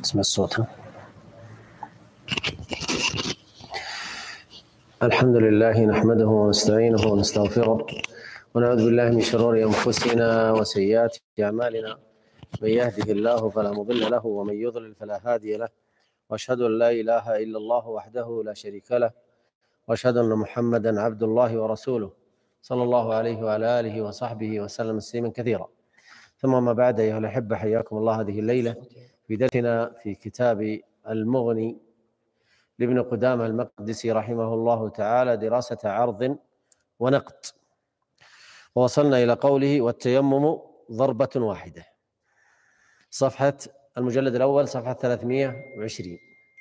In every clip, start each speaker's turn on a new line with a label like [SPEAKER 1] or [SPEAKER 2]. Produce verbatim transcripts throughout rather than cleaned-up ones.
[SPEAKER 1] اسمع الصوت. ها؟ الحمد لله نحمده ونستعينه ونستغفره ونعوذ بالله من شرور أنفسنا وسيئات أعمالنا. من يهده الله فلا مضل له ومن يضلل فلا هادي له، وأشهد أن لا إله إلا الله وحده لا شريك له، وأشهد أن محمدا عبد الله ورسوله صلى الله عليه وعلى آله وصحبه وسلم تسليما كثيرا. ثم ما بعد، أيها الأحبة، حياكم الله هذه الليلة في درسنا في كتاب المغني لابن قدامة المقدسي رحمه الله تعالى، دراسة عرض ونقد، ووصلنا إلى قوله: والتيمم ضربة واحدة. صفحة المجلد الأول، صفحة ثلاثمائة وعشرين.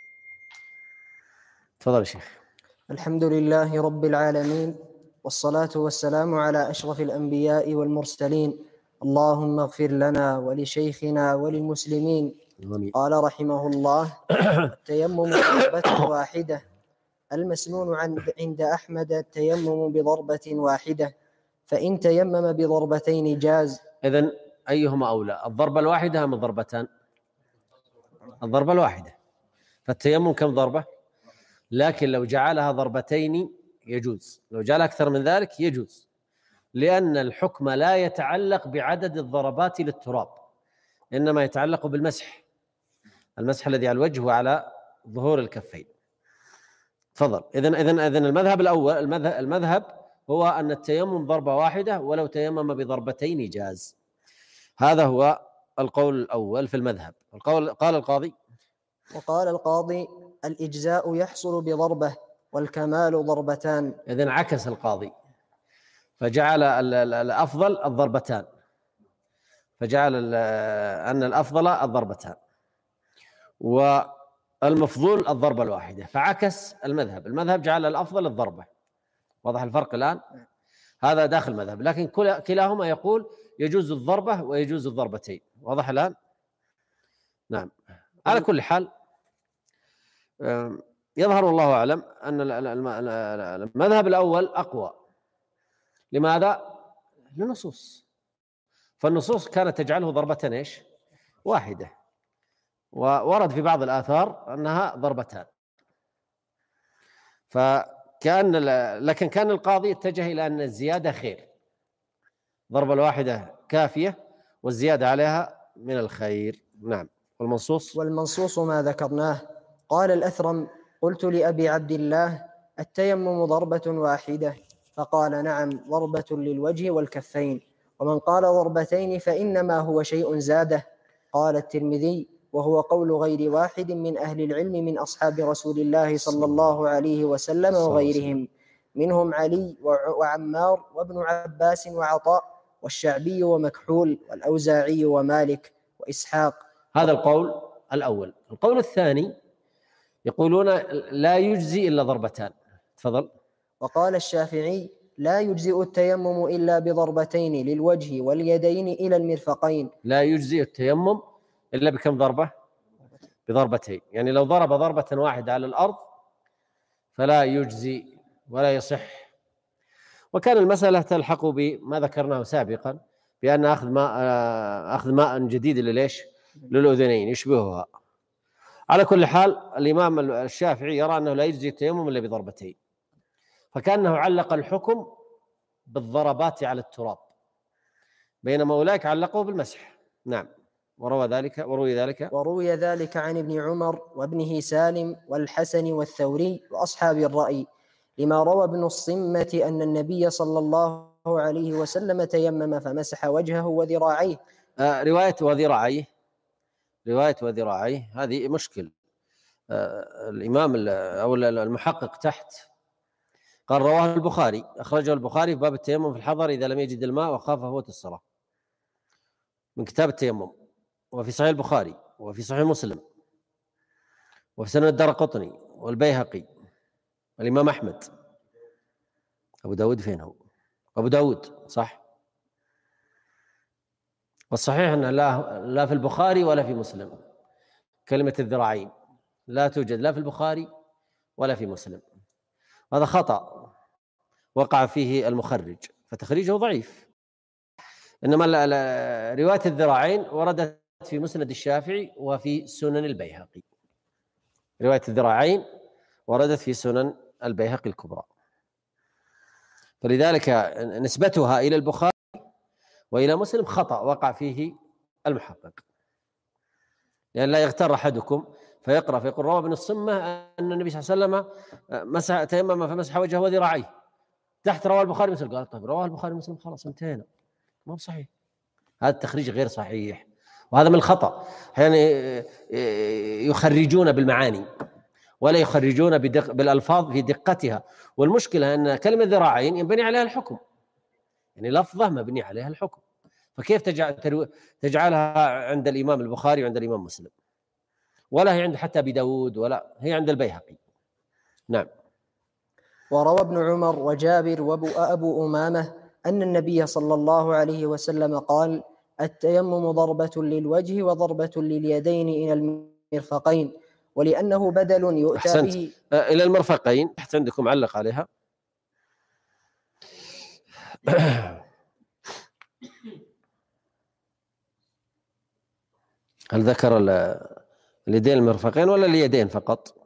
[SPEAKER 1] تفضل يا شيخ.
[SPEAKER 2] الحمد لله رب العالمين، والصلاة والسلام على أشرف الأنبياء والمرسلين. اللهم اغفر لنا ولشيخنا وللمسلمين. قال رحمه الله: التيمم بضربة واحدة. المسنون عند أحمد التيمم بضربة واحدة، فإن تيمم بضربتين جاز.
[SPEAKER 1] إذن أيهما أولى، الضربة الواحدة أم الضربتان؟ الضربة الواحدة. فالتيمم كم ضربة؟ لكن لو جعلها ضربتين يجوز، لو جعل أكثر من ذلك يجوز، لأن الحكم لا يتعلق بعدد الضربات للتراب، إنما يتعلق بالمسح، المسح الذي على الوجه وعلى ظهور الكفين. تفضل. إذن إذن إذن المذهب الأول، المذهب, المذهب هو أن التيمم ضربة واحدة، ولو تيمم بضربتين جاز. هذا هو القول الأول في المذهب. القول قال القاضي
[SPEAKER 2] وقال القاضي: الإجزاء يحصل بضربة، والكمال ضربتان.
[SPEAKER 1] إذن عكس القاضي، فجعل الأفضل الضربتان، فجعل أن الأفضل الضربتان والمفضول الضربة الواحدة، فعكس المذهب. المذهب جعل الأفضل الضربة. واضح الفرق الآن؟ هذا داخل المذهب، لكن كلاهما يقول يجوز الضربة ويجوز الضربتين. واضح الآن؟ نعم. على كل حال، يظهر والله أعلم أن المذهب الأول أقوى. لماذا؟ للنصوص، فالنصوص كانت تجعله ضربة إيش؟ واحدة، وورد في بعض الآثار أنها ضربتان. فكان لكن كان القاضي اتجه إلى أن الزيادة خير، ضربة الواحدة كافية، والزيادة عليها من الخير. نعم. والمنصوص
[SPEAKER 2] والمنصوص ما ذكرناه. قال الأثرم: قلت لأبي عبد الله: التيمم ضربة واحدة؟ فقال: نعم، ضربة للوجه والكفين. ومن قال ضربتين فإنما هو شيء زاده. قال الترمذي: وهو قول غير واحد من أهل العلم من أصحاب رسول الله صلى الله عليه وسلم وغيرهم، منهم علي وعمار وابن عباس وعطاء والشعبي ومكحول والأوزاعي ومالك وإسحاق.
[SPEAKER 1] هذا القول الأول. القول الثاني يقولون لا يجزي إلا ضربتان. تفضل.
[SPEAKER 2] وقال الشافعي: لا يجزئ التيمم إلا بضربتين للوجه واليدين إلى المرفقين.
[SPEAKER 1] لا يجزئ التيمم إلا بكم ضربة؟ بضربتين. يعني لو ضرب ضربة واحدة على الأرض فلا يجزي ولا يصح. وكان المسألة تلحق بما ذكرناه سابقا، بأن أخذ ماء أخذ ماء جديد لليش؟ للأذنين، يشبهها. على كل حال، الإمام الشافعي يرى أنه لا يجزي التيمم إلا بضربتين، فكأنه علق الحكم بالضربات على التراب، بينما أولئك علقوه بالمسح. نعم. وروى ذلك وروي ذلك
[SPEAKER 2] وروي ذلك عن ابن عمر وابنه سالم والحسن والثوري وأصحاب الرأي، لما روى ابن الصمة أن النبي صلى الله عليه وسلم تيمم فمسح وجهه وذراعيه.
[SPEAKER 1] آه رواية وذراعيه، رواية وذراعيه هذه مشكل. آه الإمام أو المحقق تحت قال رواه البخاري، أخرجه البخاري في باب التيمم في الحضر إذا لم يجد الماء وخاف فوت الصلاة، من كتاب التيمم، وفي صحيح البخاري وفي صحيح مسلم وفي سنن الدارقطني والبيهقي والإمام أحمد. أبو داود فين هو؟ أبو داود صح. والصحيح أنه لا, لا في البخاري ولا في مسلم كلمة الذراعين، لا توجد لا في البخاري ولا في مسلم. هذا خطأ وقع فيه المخرج، فتخريجه ضعيف. إنما رواية الذراعين وردت في مسند الشافعي وفي سنن البيهقي. رواية الذراعين وردت في سنن البيهقي الكبرى، فلذلك نسبتها إلى البخاري وإلى مسلم خطأ وقع فيه المحقق، لأن لا يغتر أحدكم فيقرأ فيقول روى ابن الصمة أن النبي صلى الله عليه وسلم مسح تيمم فمسح وجهه وذراعيه، تحت رواه البخاري مسلم، قال طيب رواه البخاري مسلم خلاص انتهينا، ما هو صحيح، هذا التخريج غير صحيح، وهذا من الخطأ. أحيانا يخرجون بالمعاني ولا يخرجون بدق بالألفاظ في دقتها، والمشكلة أن كلمة ذراعين ينبني عليها الحكم، يعني لفظة مبني عليها الحكم، فكيف تجعل تجعلها عند الإمام البخاري وعند الإمام مسلم، ولا هي عند حتى أبي داود، ولا هي عند البيهقي. نعم.
[SPEAKER 2] وروى ابن عمر وجابر وأبو أمامة أن النبي صلى الله عليه وسلم قال: التيمم ضربة للوجه وضربة لليدين إلى المرفقين، ولأنه بدل يؤتى
[SPEAKER 1] أحسنت.
[SPEAKER 2] به
[SPEAKER 1] إلى المرفقين تحت عندكم علق عليها. هل ذكر اليدين المرفقين ولا اليدين فقط؟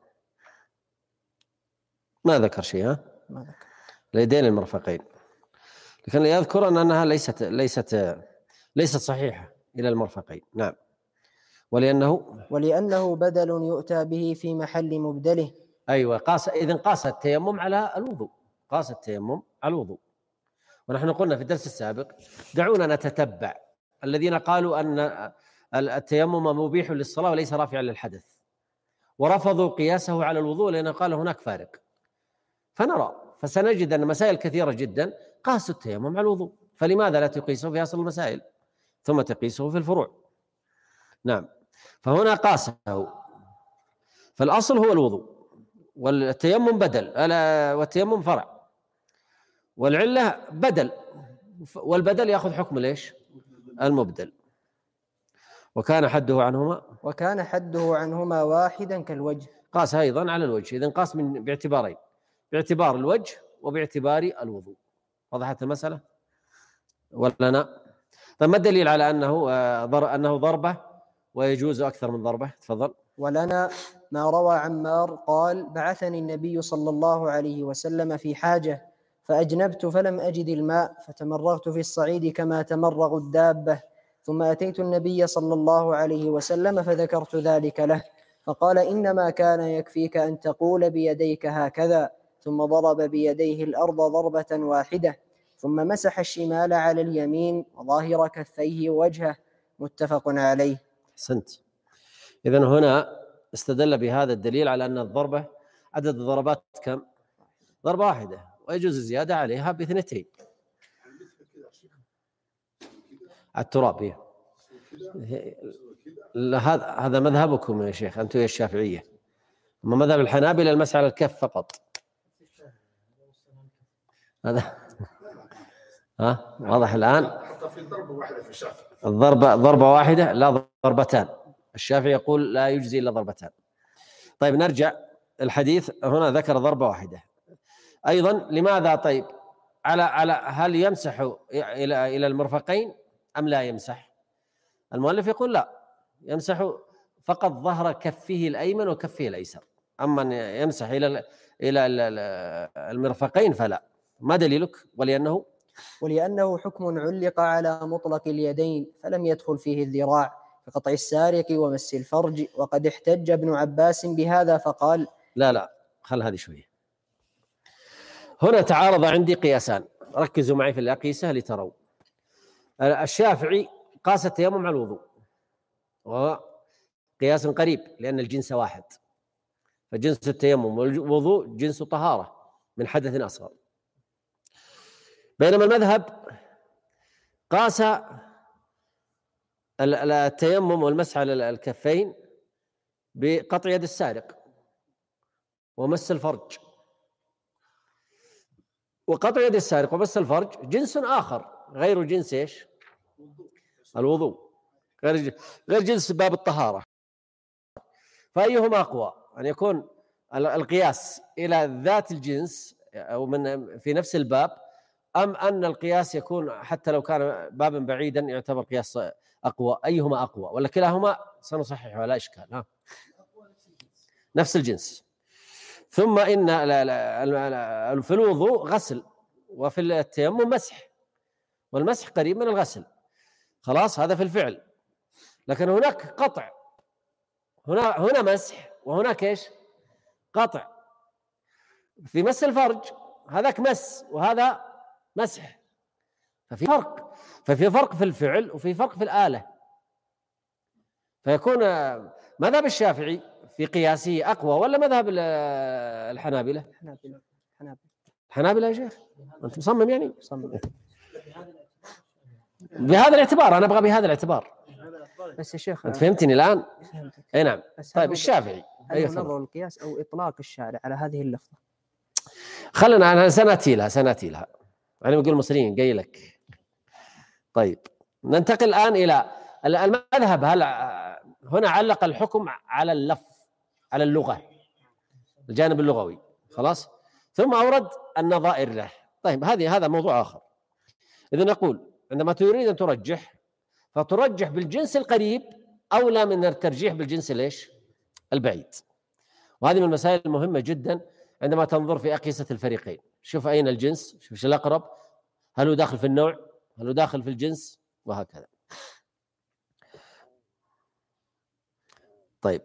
[SPEAKER 1] ما ذكر شيء. ها
[SPEAKER 2] ما ذكر
[SPEAKER 1] اليدين المرفقين، لكن يذكر أنها ليست ليست ليست صحيحة إلى المرفقين. نعم. ولأنه
[SPEAKER 2] ولأنه بدل يؤتى به في محل مبدله.
[SPEAKER 1] أيوة، قاس إذن قاس التيمم على الوضوء، قاس التيمم على الوضوء. ونحن قلنا في الدرس السابق دعونا نتتبع الذين قالوا أن التيمم مبيح للصلاة وليس رافعا للحدث، ورفضوا قياسه على الوضوء لأنه قال هناك فارق، فنرى فسنجد أن مسائل كثيرة جدا قاسوا التيمم على الوضوء، فلماذا لا تقيسه في أصل المسائل ثم تقيسه في الفروع؟ نعم. فهنا قاسه، فالأصل هو الوضوء، والتيمم بدل، والتيمم فرع، والعلة بدل، والبدل يأخذ حكم ليش؟ المبدل. وكان حده عنهما
[SPEAKER 2] وكان حده عنهما واحدا كالوجه.
[SPEAKER 1] قاس أيضا على الوجه، إذن قاس من باعتبارين، باعتبار الوجه وباعتبار الوضوء. وضحت المسألة ولنا؟ طيب ما الدليل على أنه أنه ضربة ويجوز أكثر من ضربة؟ تفضل.
[SPEAKER 2] ولنا ما روى عمار قال: بعثني النبي صلى الله عليه وسلم في حاجة فأجنبت فلم أجد الماء فتمرغت في الصعيد كما تمرغ الدابة، ثم أتيت النبي صلى الله عليه وسلم فذكرت ذلك له، فقال: إنما كان يكفيك أن تقول بيديك هكذا، ثم ضرب بيديه الأرض ضربة واحدة، ثم مسح الشمال على اليمين وظاهر كفيه ووجهه، متفق عليه.
[SPEAKER 1] أحسنت. إذن هنا استدل بهذا الدليل على أن الضربة عدد الضربات كم؟ ضربة واحدة، ويجوز الزيادة عليها باثنتين. التراب هذا هذا مذهبكم يا شيخ أنتم يا الشافعية، أما مذهب الحنابلة المسح على الكف فقط. هذا ها واضح الآن؟ الضربة ضربة واحدة لا ضربتان، الشافعي يقول لا يجزي إلا ضربتان. طيب نرجع الحديث، هنا ذكر ضربة واحدة أيضا، لماذا؟ طيب على على هل يمسح إلى إلى المرفقين أم لا يمسح؟ المؤلف يقول لا، يمسح فقط ظهر كفه الأيمن وكفه الأيسر، أما يمسح إلى إلى المرفقين فلا. ما دليلك؟ ولأنه
[SPEAKER 2] ولأنه حكم علق على مطلق اليدين فلم يدخل فيه الذراع كقطع السارق ومس الفرج، وقد احتج ابن عباس بهذا فقال:
[SPEAKER 1] لا لا خل هذه شوية، هنا تعارض عندي قياسان، ركزوا معي في الأقيسة لتروا. الشافعي قاس التيمم على الوضوء، وقياس قريب لأن الجنس واحد، فجنس التيمم والوضوء جنس طهارة من حدث أصغر. بينما المذهب قاس التيمم والمسح على الكفين بقطع يد السارق ومس الفرج، وقطع يد السارق ومس الفرج جنس آخر غير جنس إيش؟ الوضوء، غير غير جنس باب الطهارة. فأيهما أقوى، أن يكون القياس إلى ذات الجنس أو من في نفس الباب، أم أن القياس يكون حتى لو كان بابا بعيدا يعتبر قياس أقوى، أيهما أقوى ولا كلاهما؟ سنصحح ولا إشكال. ها نفس الجنس. ثم إن في الوضوء غسل، وفي التيمم مسح، والمسح قريب من الغسل. خلاص هذا في الفعل. لكن هناك قطع، هنا هنا مسح وهناك ايش؟ قطع. في مس الفرج هذاك مس وهذا مسح، ففي فرق، ففي فرق في الفعل وفي فرق في الآلة. فيكون مذهب الشافعي في قياسه أقوى ولا مذهب الحنابلة؟
[SPEAKER 2] الحنابلة.
[SPEAKER 1] الحنابلة يا شيخ أنت مصمم يعني؟
[SPEAKER 2] مصمم
[SPEAKER 1] بهذا الاعتبار، أنا أبغى بهذا الاعتبار.
[SPEAKER 2] بس يا شيخ
[SPEAKER 1] أنت فهمتني الآن؟ أي نعم. طيب الشافعي
[SPEAKER 2] أي نظر القياس أو إطلاق الشارع على هذه اللفظة؟
[SPEAKER 1] خلنا أنا سنأتي لها سنأتي لها أنا بقول المصريين جاي لك. طيب ننتقل الآن إلى المذهب. هل هنا علق الحكم على اللفظ، على اللغة، الجانب اللغوي، خلاص، ثم أورد النظائر له. طيب هذه هذا موضوع آخر. إذا نقول عندما تريد أن ترجح فترجح بالجنس القريب أولى من الترجيح بالجنس ليش البعيد. وهذه من المسائل المهمة جدا عندما تنظر في أقيسة الفريقين. شوف أين الجنس، شوف ايش الأقرب، هل هو داخل في النوع، هل هو داخل في الجنس، وهكذا. طيب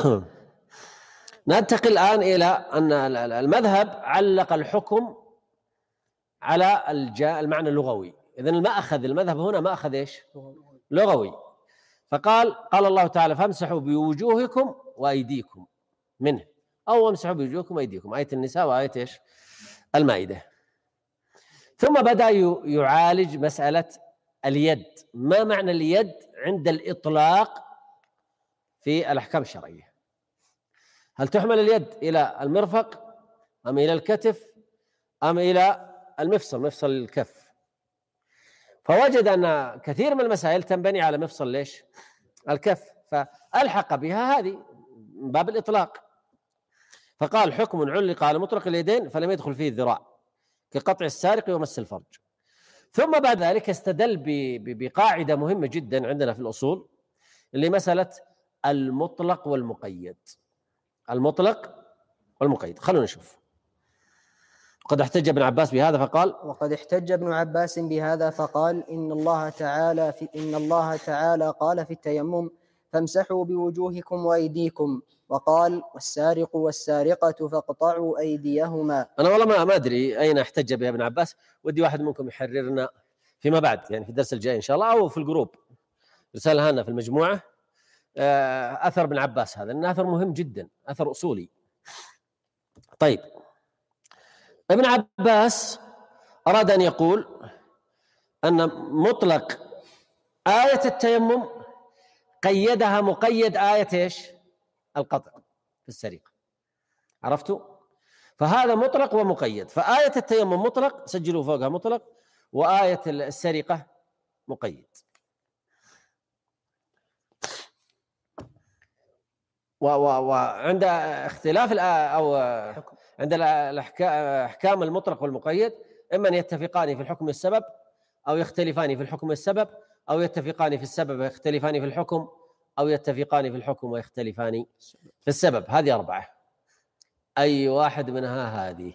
[SPEAKER 1] ننتقل الآن إلى أن المذهب علق الحكم على المعنى اللغوي. إذن المأخذ المذهب هنا مأخذ إيش؟ لغوي. فقال قال الله تعالى فامسحوا بوجوهكم وأيديكم منه، أو امسحوا بوجوهكم وأيديكم، آية النساء وآية إيش؟ المائدة. ثم بدأ يعالج مسألة اليد. ما معنى اليد عند الإطلاق في الأحكام الشرعية؟ هل تحمل اليد إلى المرفق أم إلى الكتف أم إلى المفصل، مفصل الكف؟ فوجد أن كثير من المسائل تنبني على مفصل ليش؟ الكف، فألحق بها هذه من باب الإطلاق. فقال حكم علق على مطلق اليدين فلم يدخل فيه الذراع كقطع السارق ومس الفرج. ثم بعد ذلك استدل بقاعدة مهمة جدا عندنا في الأصول اللي مسألة المطلق والمقيد. المطلق والمقيد، خلونا نشوف. قد احتج ابن عباس بهذا فقال
[SPEAKER 2] وقد احتج ابن عباس بهذا فقال إن الله تعالى في إن الله تعالى قال في التيمم فامسحوا بوجوهكم وأيديكم، وقال والسارق والسارقة فاقطعوا أيديهما.
[SPEAKER 1] أنا والله ما ما أدري أين احتج بها ابن عباس، ودي واحد منكم يحررنا فيما بعد يعني في الدرس الجاي إن شاء الله أو في الجروب رسالة هنا في المجموعة أثر ابن عباس هذا، لأنه أثر مهم جدا، أثر أصولي. طيب ابن عباس أراد أن يقول أن مطلق آية التيمم قيدها مقيد آية إيش؟ القطع في السرقة. عرفتوا؟ فهذا مطلق ومقيد. فآية التيمم مطلق، سجلوا فوقها مطلق، وآية السرقة مقيد. وعند اختلاف أو عند الأحكام المطلق والمقيد إما أن يتفقان في الحكم والسبب، أو يختلفان في الحكم والسبب، أو يتفقان في السبب ويختلفان في الحكم، أو يتفقان في الحكم ويختلفان في السبب. هذه أربعة، أي واحد منها هذه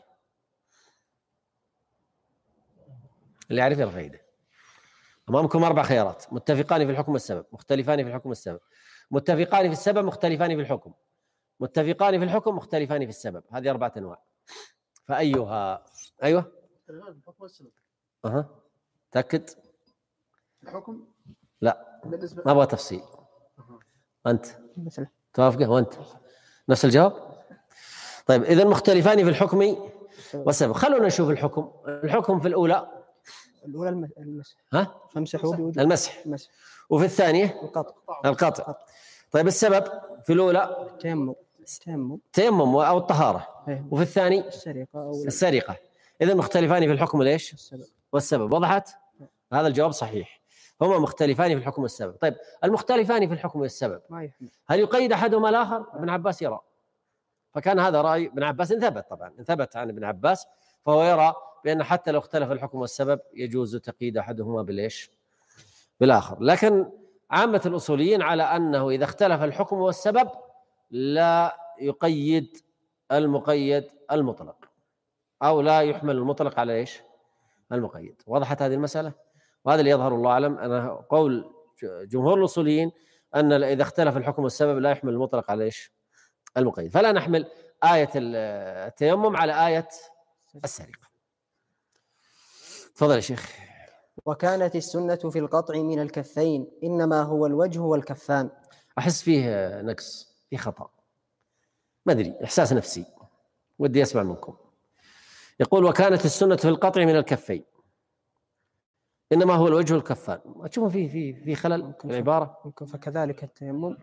[SPEAKER 1] اللي يعرف الفائدة. أمامكم أربع خيارات: متفقان في الحكم والسبب، مختلفان في الحكم والسبب، متفقان في السبب، مختلفان في الحكم، متفقان في الحكم، مختلفان في السبب. هذه أربعة أنواع، فأيها؟ أيوة
[SPEAKER 3] الحكم والسبب.
[SPEAKER 1] أها تأكد؟
[SPEAKER 3] الحكم
[SPEAKER 1] لا ما أبغى تفصيل. أنت توافقه وأنت نفس الجواب؟ طيب إذن مختلفان في الحكم والسبب. خلونا نشوف الحكم. الحكم في الأولى
[SPEAKER 2] الأولى المسح،
[SPEAKER 1] ها
[SPEAKER 2] فامسحوا بوجوهكم،
[SPEAKER 1] المسح.
[SPEAKER 2] المسح.
[SPEAKER 1] وفي الثانية
[SPEAKER 2] القطع.
[SPEAKER 1] القطع. طيب السبب في الأولى
[SPEAKER 2] التيمم التيمم
[SPEAKER 1] تيمم أو الطهارة، وفي الثاني
[SPEAKER 2] السرقة أو
[SPEAKER 1] السرقة. إذن مختلفان في الحكم ليش؟
[SPEAKER 2] السبب
[SPEAKER 1] والسبب. وضحت؟ هذا الجواب صحيح، هما مختلفان في الحكم والسبب. طيب المختلفان في الحكم والسبب هل يقيد أحدهما الآخر؟ ابن عباس يرى، فكان هذا رأي ابن عباس، إن ثبت طبعا، إن ثبت عن ابن عباس، فهو يرى بأن حتى لو اختلف الحكم والسبب يجوز تقييد أحدهما بالإيش؟ بالآخر. لكن عامة الأصوليين على أنه إذا اختلف الحكم والسبب لا يقيد المقيد المطلق، أو لا يحمل المطلق على إيش؟ المقيد. وضحت هذه المسألة؟ وهذا اللي يظهر الله أعلم أنا قول جمهور الأصوليين أن إذا اختلف الحكم والسبب لا يحمل المطلق على إيش؟ المقيد. فلا نحمل آية التيمم على آية السرقة. تفضل يا شيخ.
[SPEAKER 2] وكانت السنة في القطع من الكفين إنما هو الوجه والكفان.
[SPEAKER 1] أحس فيه نقص، فيه خطأ، ما أدري، إحساس نفسي، ودي أسمع منكم. يقول وكانت السنة في القطع من الكفين إنما هو الوجه والكفان. أشوفون فيه فيه في خلل في العبارة.
[SPEAKER 2] ممكن فكذلك التيمم.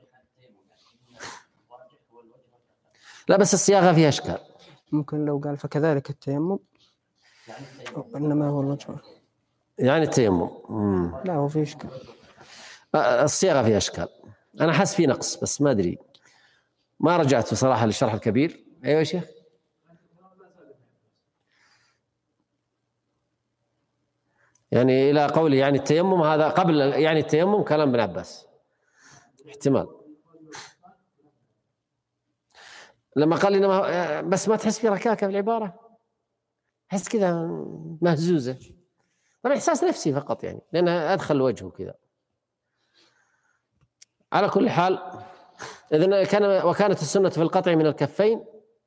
[SPEAKER 1] لا بس الصياغة فيها إشكال.
[SPEAKER 2] ممكن لو قال فكذلك التيمم إنما هو الوجه
[SPEAKER 1] يعني التيمم مم.
[SPEAKER 2] لا هو في إشكال.
[SPEAKER 1] الصياغة فيها إشكال، أنا حس في نقص بس ما أدري، ما رجعت بصراحة للشرح الكبير. أيوة يا شيخ. يعني إلى قوله يعني التيمم هذا قبل يعني التيمم كلام ابن عباس احتمال، لما قال لنا ما بس ما تحس في ركاكة في العبارة، حس كذا مهزوزة. طبعا إحساس نفسي فقط يعني، لأن أدخل وجهه كذا. على كل حال إذن كان وكانت السنة في القطع من الكفين.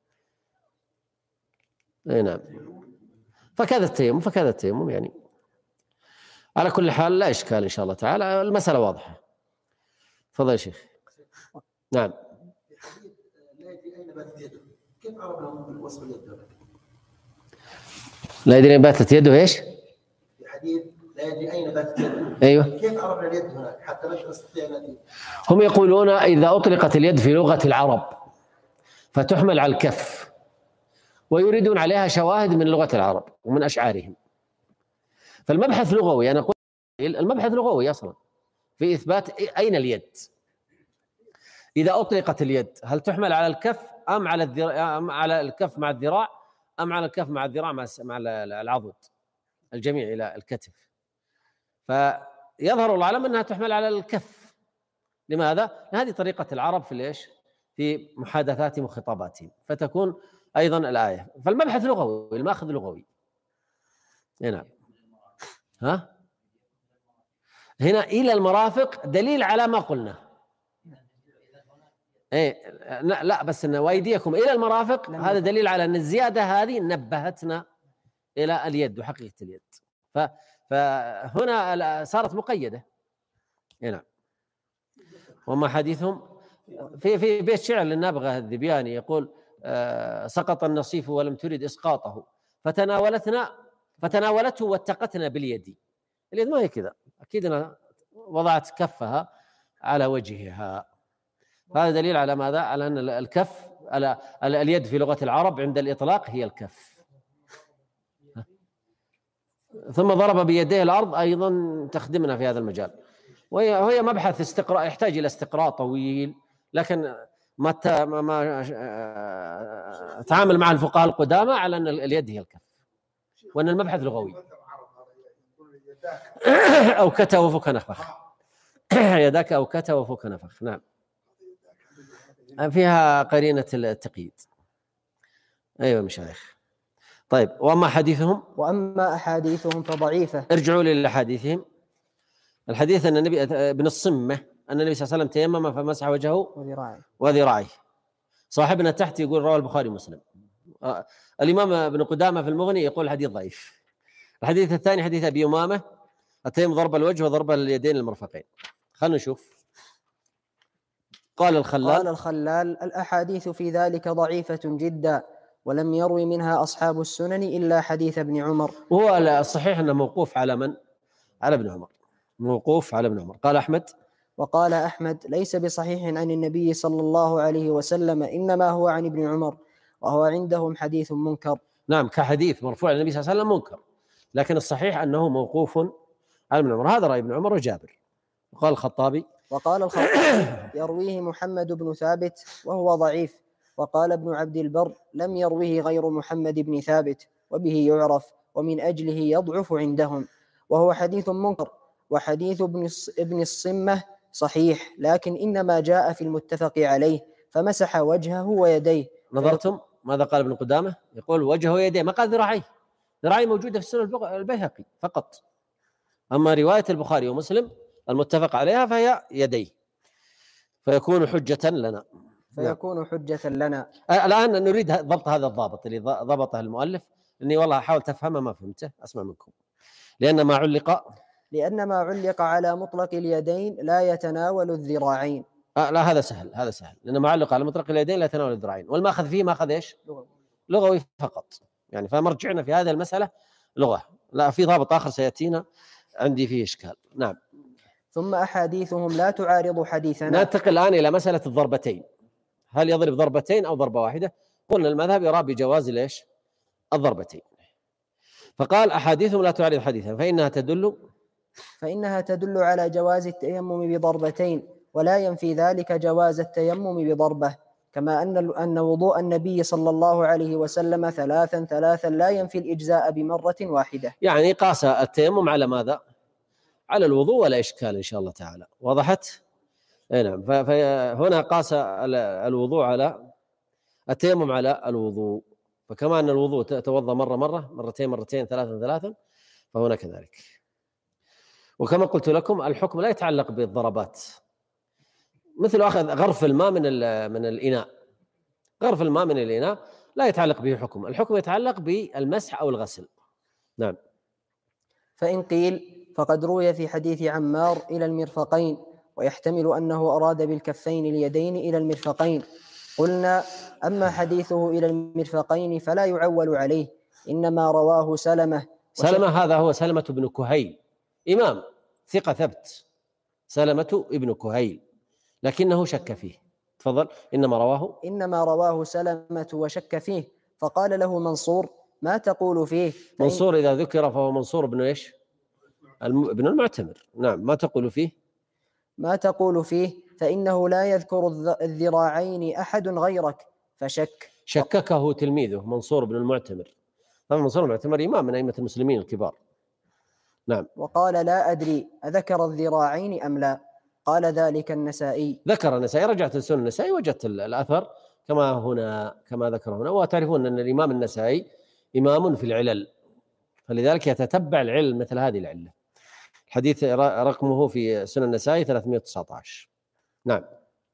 [SPEAKER 1] أي نعم. فكذا التيمم فكذا التيمم يعني. على كل حال لا إشكال إن شاء الله تعالى، المسألة واضحة. تفضل يا شيخ. نعم.
[SPEAKER 3] كيف عرفنا وصف اليد؟
[SPEAKER 1] لا يدري أين باتت يده إيش؟
[SPEAKER 3] في حديث لا يدري أين باتت يده.
[SPEAKER 1] أيوه.
[SPEAKER 3] كيف عرفنا اليد هناك حتى لا نستطيع أن.
[SPEAKER 1] هم يقولون إذا أطلقت اليد في لغة العرب فتحمل على الكف، ويريدون عليها شواهد من لغة العرب ومن أشعارهم. فالمبحث لغوي، أنا أقول المبحث لغوي أصلا في إثبات أين اليد. إذا أطلقت اليد هل تحمل على الكف أم على الذراع، أم على الكف مع الذراع، أم على الكف مع الذراع مع العضد الجميع إلى الكتف. فيظهر العالم أنها تحمل على الكف. لماذا؟ هذه طريقة العرب في ليش؟ في محادثاتهم وخطاباتهم، فتكون أيضا الآية. فالمبحث لغوي، الماخذ لغوي. هنا ها هنا إلى المرافق دليل على ما قلنا. إيه لا, لا بس إن وأيديكم إلى المرافق هذا دليل على أن الزيادة هذه نبهتنا إلى اليد وحقيقة اليد. فهنا صارت مقيدة. هنا وما حديثهم في في بيت شعر للنابغة الذبياني يقول آه سقط النصيف ولم ترد إسقاطه فتناولتنا فتناولته واتقتنا باليد. اليد ما هي كذا، أكيد أنا وضعت كفها على وجهها. هذا دليل على ماذا؟ على أن الكف على اليد في لغة العرب عند الإطلاق هي الكف. ثم ضرب بيديه الأرض أيضا تخدمنا في هذا المجال، وهي مبحث استقراء يحتاج إلى استقراء طويل، لكن ما ما تعامل مع الفقهاء القدامى على أن اليد هي الكف، وأن المبحث لغوي. أو كتا وفك نفخ يداك أو كتا وفك نفخ. نعم فيها قرينة التقييد. أيوة مشايخ. طيب وأما حديثهم
[SPEAKER 2] وأما أحاديثهم فضعيفة.
[SPEAKER 1] ارجعوا لحديثهم. الحديث أن النبي ابن الصمة أن النبي صلى الله عليه وسلم تيمم فمسح وجهه
[SPEAKER 2] وذراعيه
[SPEAKER 1] وذراعيه. صاحبنا تحت يقول رواه البخاري ومسلم. الإمام ابن قدامة في المغني يقول حديث ضعيف. الحديث الثاني حديث أبي أمامة التيمم ضرب الوجه وضرب اليدين المرفقين. خلنا نشوف. قال الخلال
[SPEAKER 2] قال الخلال الأحاديث في ذلك ضعيفة جدا، ولم يروي منها أصحاب السنن إلا حديث ابن عمر.
[SPEAKER 1] وهو الصحيح أنه موقوف على من؟ على ابن عمر، موقوف على ابن عمر. قال أحمد
[SPEAKER 2] وقال أحمد ليس بصحيح عن النبي صلى الله عليه وسلم، إنما هو عن ابن عمر، وهو عندهم حديث منكر.
[SPEAKER 1] نعم كحديث مرفوع عن النبي صلى الله عليه وسلم منكر، لكن الصحيح أنه موقوف على ابن عمر. هذا رأي ابن عمر وجابر. وقال الخطابي
[SPEAKER 2] وقال الخطابي يرويه محمد بن ثابت وهو ضعيف. وقال ابن عبد البر لم يرويه غير محمد بن ثابت وبه يعرف، ومن أجله يضعف عندهم، وهو حديث منكر. وحديث ابن ابن الصمة صحيح، لكن إنما جاء في المتفق عليه فمسح وجهه ويديه.
[SPEAKER 1] نظرتم ماذا قال ابن قدامة؟ يقول وجهه ويديه، ما قال ذراعيه. ذراعيه موجودة في السنن البيهقي فقط، أما رواية البخاري ومسلم المتفق عليها فهي يديه، فيكون حجة لنا.
[SPEAKER 2] فيكون حجة لنا.
[SPEAKER 1] الآن نريد ضبط هذا الضابط اللي ضبطه المؤلف، إني والله أحاول تفهمه ما فهمته، أسمع منكم. لأن ما علق
[SPEAKER 2] لأن ما علق على مطلق اليدين لا يتناول الذراعين.
[SPEAKER 1] آه لا هذا سهل، هذا سهل، لأن ما علق على مطلق اليدين لا يتناول الذراعين، والماخذ فيه ماخذ إيش؟ لغوي فقط، يعني فمرجعنا في هذه المسألة لغة، لا في ضابط آخر سيأتينا عندي فيه إشكال. نعم.
[SPEAKER 2] ثم أحاديثهم لا تعارض حديثنا.
[SPEAKER 1] ننتقل الآن إلى مسألة الضربتين، هل يضرب ضربتين أو ضربة واحدة؟ قلنا المذهب يرى بجواز ليش؟ الضربتين. فقال أحاديثهم لا تعارض حديثا فإنها تدل
[SPEAKER 2] فإنها تدل على جواز التيمم بضربتين، ولا ينفي ذلك جواز التيمم بضربة، كما أن أن وضوء النبي صلى الله عليه وسلم ثلاثا ثلاثا لا ينفي الإجزاء بمرة واحدة.
[SPEAKER 1] يعني قاس التيمم على ماذا؟ على الوضوء ولا إشكال إن شاء الله تعالى. وضحت؟ نعم. فهنا قاس الوضوء على التيمم على الوضوء، فكما أن الوضوء توضأ مرة مرة مرتين مرتين ثلاثا ثلاثا فهنا كذلك. وكما قلت لكم الحكم لا يتعلق بالضربات، مثل أخذ غرف الماء من من الإناء، غرف الماء من الإناء لا يتعلق به حكم، الحكم يتعلق بالمسح أو الغسل. نعم.
[SPEAKER 2] فإن قيل فقد روي في حديث عمار إلى المرفقين، ويحتمل أنه أراد بالكفين اليدين إلى المرفقين، قلنا أما حديثه إلى المرفقين فلا يعول عليه، إنما رواه سلمة.
[SPEAKER 1] سلمة هذا هو سلمة بن كهيل، إمام ثقة ثبت، سلمة ابن كهيل، لكنه شك فيه. تفضل. إنما رواه
[SPEAKER 2] إنما رواه سلمة وشك فيه، فقال له منصور ما تقول فيه؟
[SPEAKER 1] منصور إذا ذكر فهو منصور بن إيش؟ ابن المعتمر. نعم. ما تقول فيه؟
[SPEAKER 2] ما تقول فيه فإنه لا يذكر الذراعين أحد غيرك، فشك.
[SPEAKER 1] شككه تلميذه منصور بن المعتمر. طبعا منصور بن المعتمر إمام من أئمة المسلمين الكبار. نعم.
[SPEAKER 2] وقال لا أدري أذكر الذراعين أم لا، قال ذلك النسائي.
[SPEAKER 1] ذكر النسائي، رجعت السنن النسائي وجدت الأثر كما هنا كما ذكر هنا. وتعرفون أن الإمام النسائي إمام في العلل، فلذلك يتتبع العلل مثل هذه العلة. الحديث رقمه في سنن النسائي ثلاثمائة وتسعة عشر. نعم.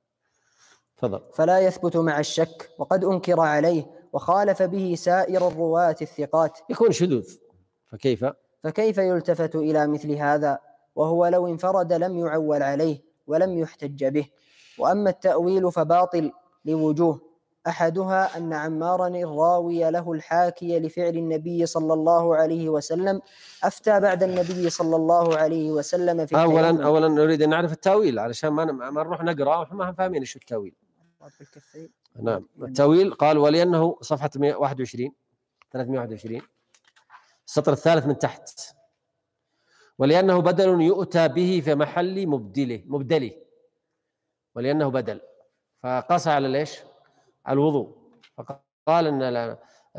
[SPEAKER 1] تفضل.
[SPEAKER 2] فلا يثبت مع الشك، وقد أنكر عليه وخالف به سائر الرواة الثقات،
[SPEAKER 1] يكون شذوذ. فكيف
[SPEAKER 2] فكيف يلتفت إلى مثل هذا وهو لو انفرد لم يعول عليه ولم يحتج به. وأما التأويل فباطل لوجوه، أحدها أن عمارا الراوي له الحاكي لفعل النبي صلى الله عليه وسلم أفتى بعد النبي صلى الله عليه وسلم في
[SPEAKER 1] أولا
[SPEAKER 2] التيمم.
[SPEAKER 1] أولا نريد أن نعرف التأويل علشان ما ما نروح نقرأ وإحنا ما فاهمين إيش التأويل. نعم. التأويل قال ولأنه صفحة واحد وعشرين ثلاثمائة وواحد وعشرين السطر الثالث من تحت، ولأنه بدل يؤتى به في محل مبدله مبدله ولأنه بدل، فقاس على ليش؟ على الوضوء، فقال أن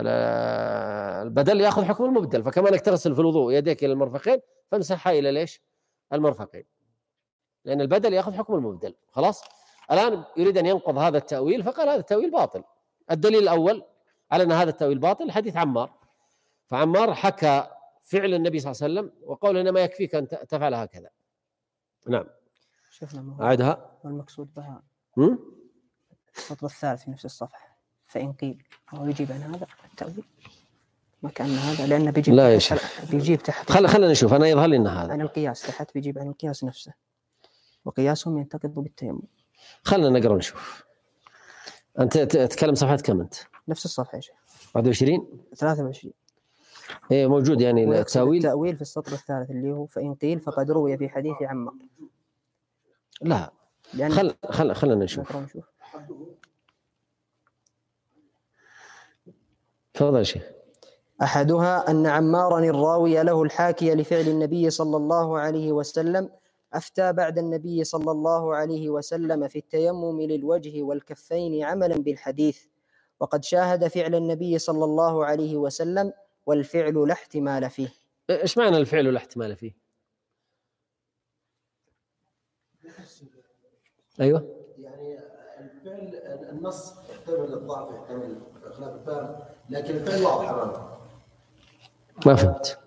[SPEAKER 1] البدل يأخذ حكم المبدل، فكما أنك تغسل في الوضوء يديك إلى المرفقين فامسحها إلى ليش؟ المرفقين، لأن البدل يأخذ حكم المبدل. خلاص. الآن يريد أن ينقض هذا التأويل، فقال هذا التأويل باطل. الدليل الأول على أن هذا التأويل باطل حديث عمار، فعمار حكى فعل النبي صلى الله عليه وسلم وقول إنما يكفيك أن تفعل هكذا. نعم. أعدها.
[SPEAKER 2] والمقصود بها السطر الثالث في نفس الصفحة، فإن قيل هو يجيب عن هذا التأويل ما كان هذا، لأنه بيجيب
[SPEAKER 1] لا يا
[SPEAKER 2] تحت بيجيب تحت
[SPEAKER 1] خل خلنا نشوف. أنا يظهر لي أن هذا
[SPEAKER 2] عن القياس، تحت بيجيب عن القياس نفسه، وقياسهم ينتقض بالتيمم.
[SPEAKER 1] خلنا نقرأ نشوف. أنت تتكلم صفحة كم أنت؟
[SPEAKER 2] نفس الصفحة يا شيخ.
[SPEAKER 1] واحد وعشرين
[SPEAKER 2] ثلاثة وعشرين.
[SPEAKER 1] إيه موجود يعني التأويل.
[SPEAKER 2] التأويل في السطر الثالث اللي هو فإن قيل فقد روي في حديث عمار.
[SPEAKER 1] لا خل خل خلنا نشوف.
[SPEAKER 2] نشوف.
[SPEAKER 1] تفضل يا شيخ.
[SPEAKER 2] أحدها أن عمارا الراوي له الحاكي لفعل النبي صلى الله عليه وسلم أفتى بعد النبي صلى الله عليه وسلم في التيمم للوجه والكفين عملا بالحديث، وقد شاهد فعل النبي صلى الله عليه وسلم والفعل لا احتمال فيه.
[SPEAKER 1] إيش معنى الفعل لا احتمال فيه؟ أيوة.
[SPEAKER 3] يعني الفعل النص يحتمل الضعف يحتمل خلاف الفهم، لكن الفعل واضح أمامه.
[SPEAKER 1] ما فهمت.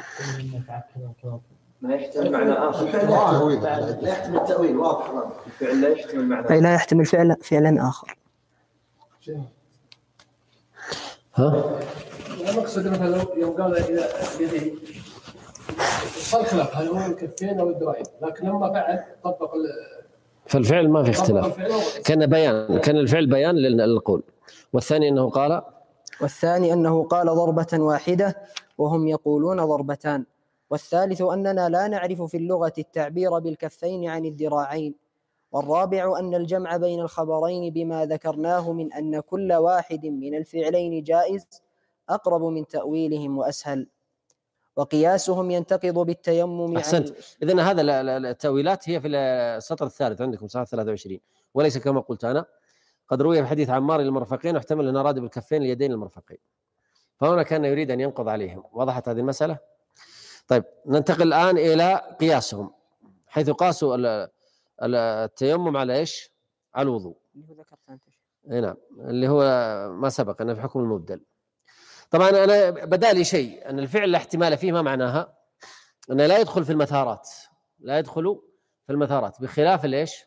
[SPEAKER 4] ما يحتمل معنى آخر.
[SPEAKER 3] الفعل لا يحتمل التأويل واضح أمامه.
[SPEAKER 4] الفعل لا يحتمل معنى
[SPEAKER 2] أي لا يحتمل فعل فعلا آخر.
[SPEAKER 1] ها؟
[SPEAKER 5] أنا أقصد مثلا يوم قال إلى يديه صار خلاف هل هو الكفين أو الذراعين، لكن لما فعل طبق
[SPEAKER 1] فالفعل ما في اختلاف، كان بيان، كان الفعل بيان للقول. والثاني أنه قال
[SPEAKER 2] والثاني أنه قال ضربة واحدة وهم يقولون ضربتان. والثالث أننا لا نعرف في اللغة التعبير بالكفين عن الذراعين. والرابع أن الجمع بين الخبرين بما ذكرناه من أن كل واحد من الفعلين جائز أقرب من تأويلهم وأسهل. وقياسهم ينتقض بالتيمم.
[SPEAKER 1] أحسنت. إذن هذا التأويلات هي في السطر الثالث عندكم صفحة ثلاثة وعشرين، وليس كما قلت أنا. قد روي في حديث عمار المرفقين واحتمل أن أراد بالكفين اليدين المرفقين، فهنا كان يريد أن ينقض عليهم. وضحت هذه المسألة؟ طيب ننتقل الآن إلى قياسهم، حيث قاسوا التيمم على إيش؟ على الوضوء. نعم، اللي هو ما سبق أنه في حكم المبدل. طبعا أنا بدأ لي شيء أن الفعل لا احتمال فيه، ما معناها؟ أنه لا يدخل في المثارات، لا يدخل في المثارات، بخلاف الإيش؟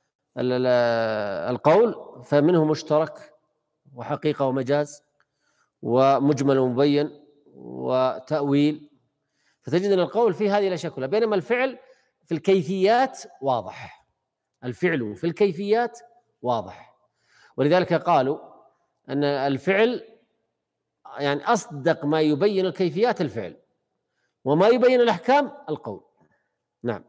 [SPEAKER 1] القول فمنه مشترك وحقيقة ومجاز ومجمل ومبين وتأويل، فتجد أن القول فيه هذه الأشياء كلها، بينما الفعل في الكيفيات واضح. الفعل في الكيفيات واضح، ولذلك قالوا أن الفعل يعني أصدق ما يبين الكيفيات الفعل، وما يبين الأحكام القول. نعم.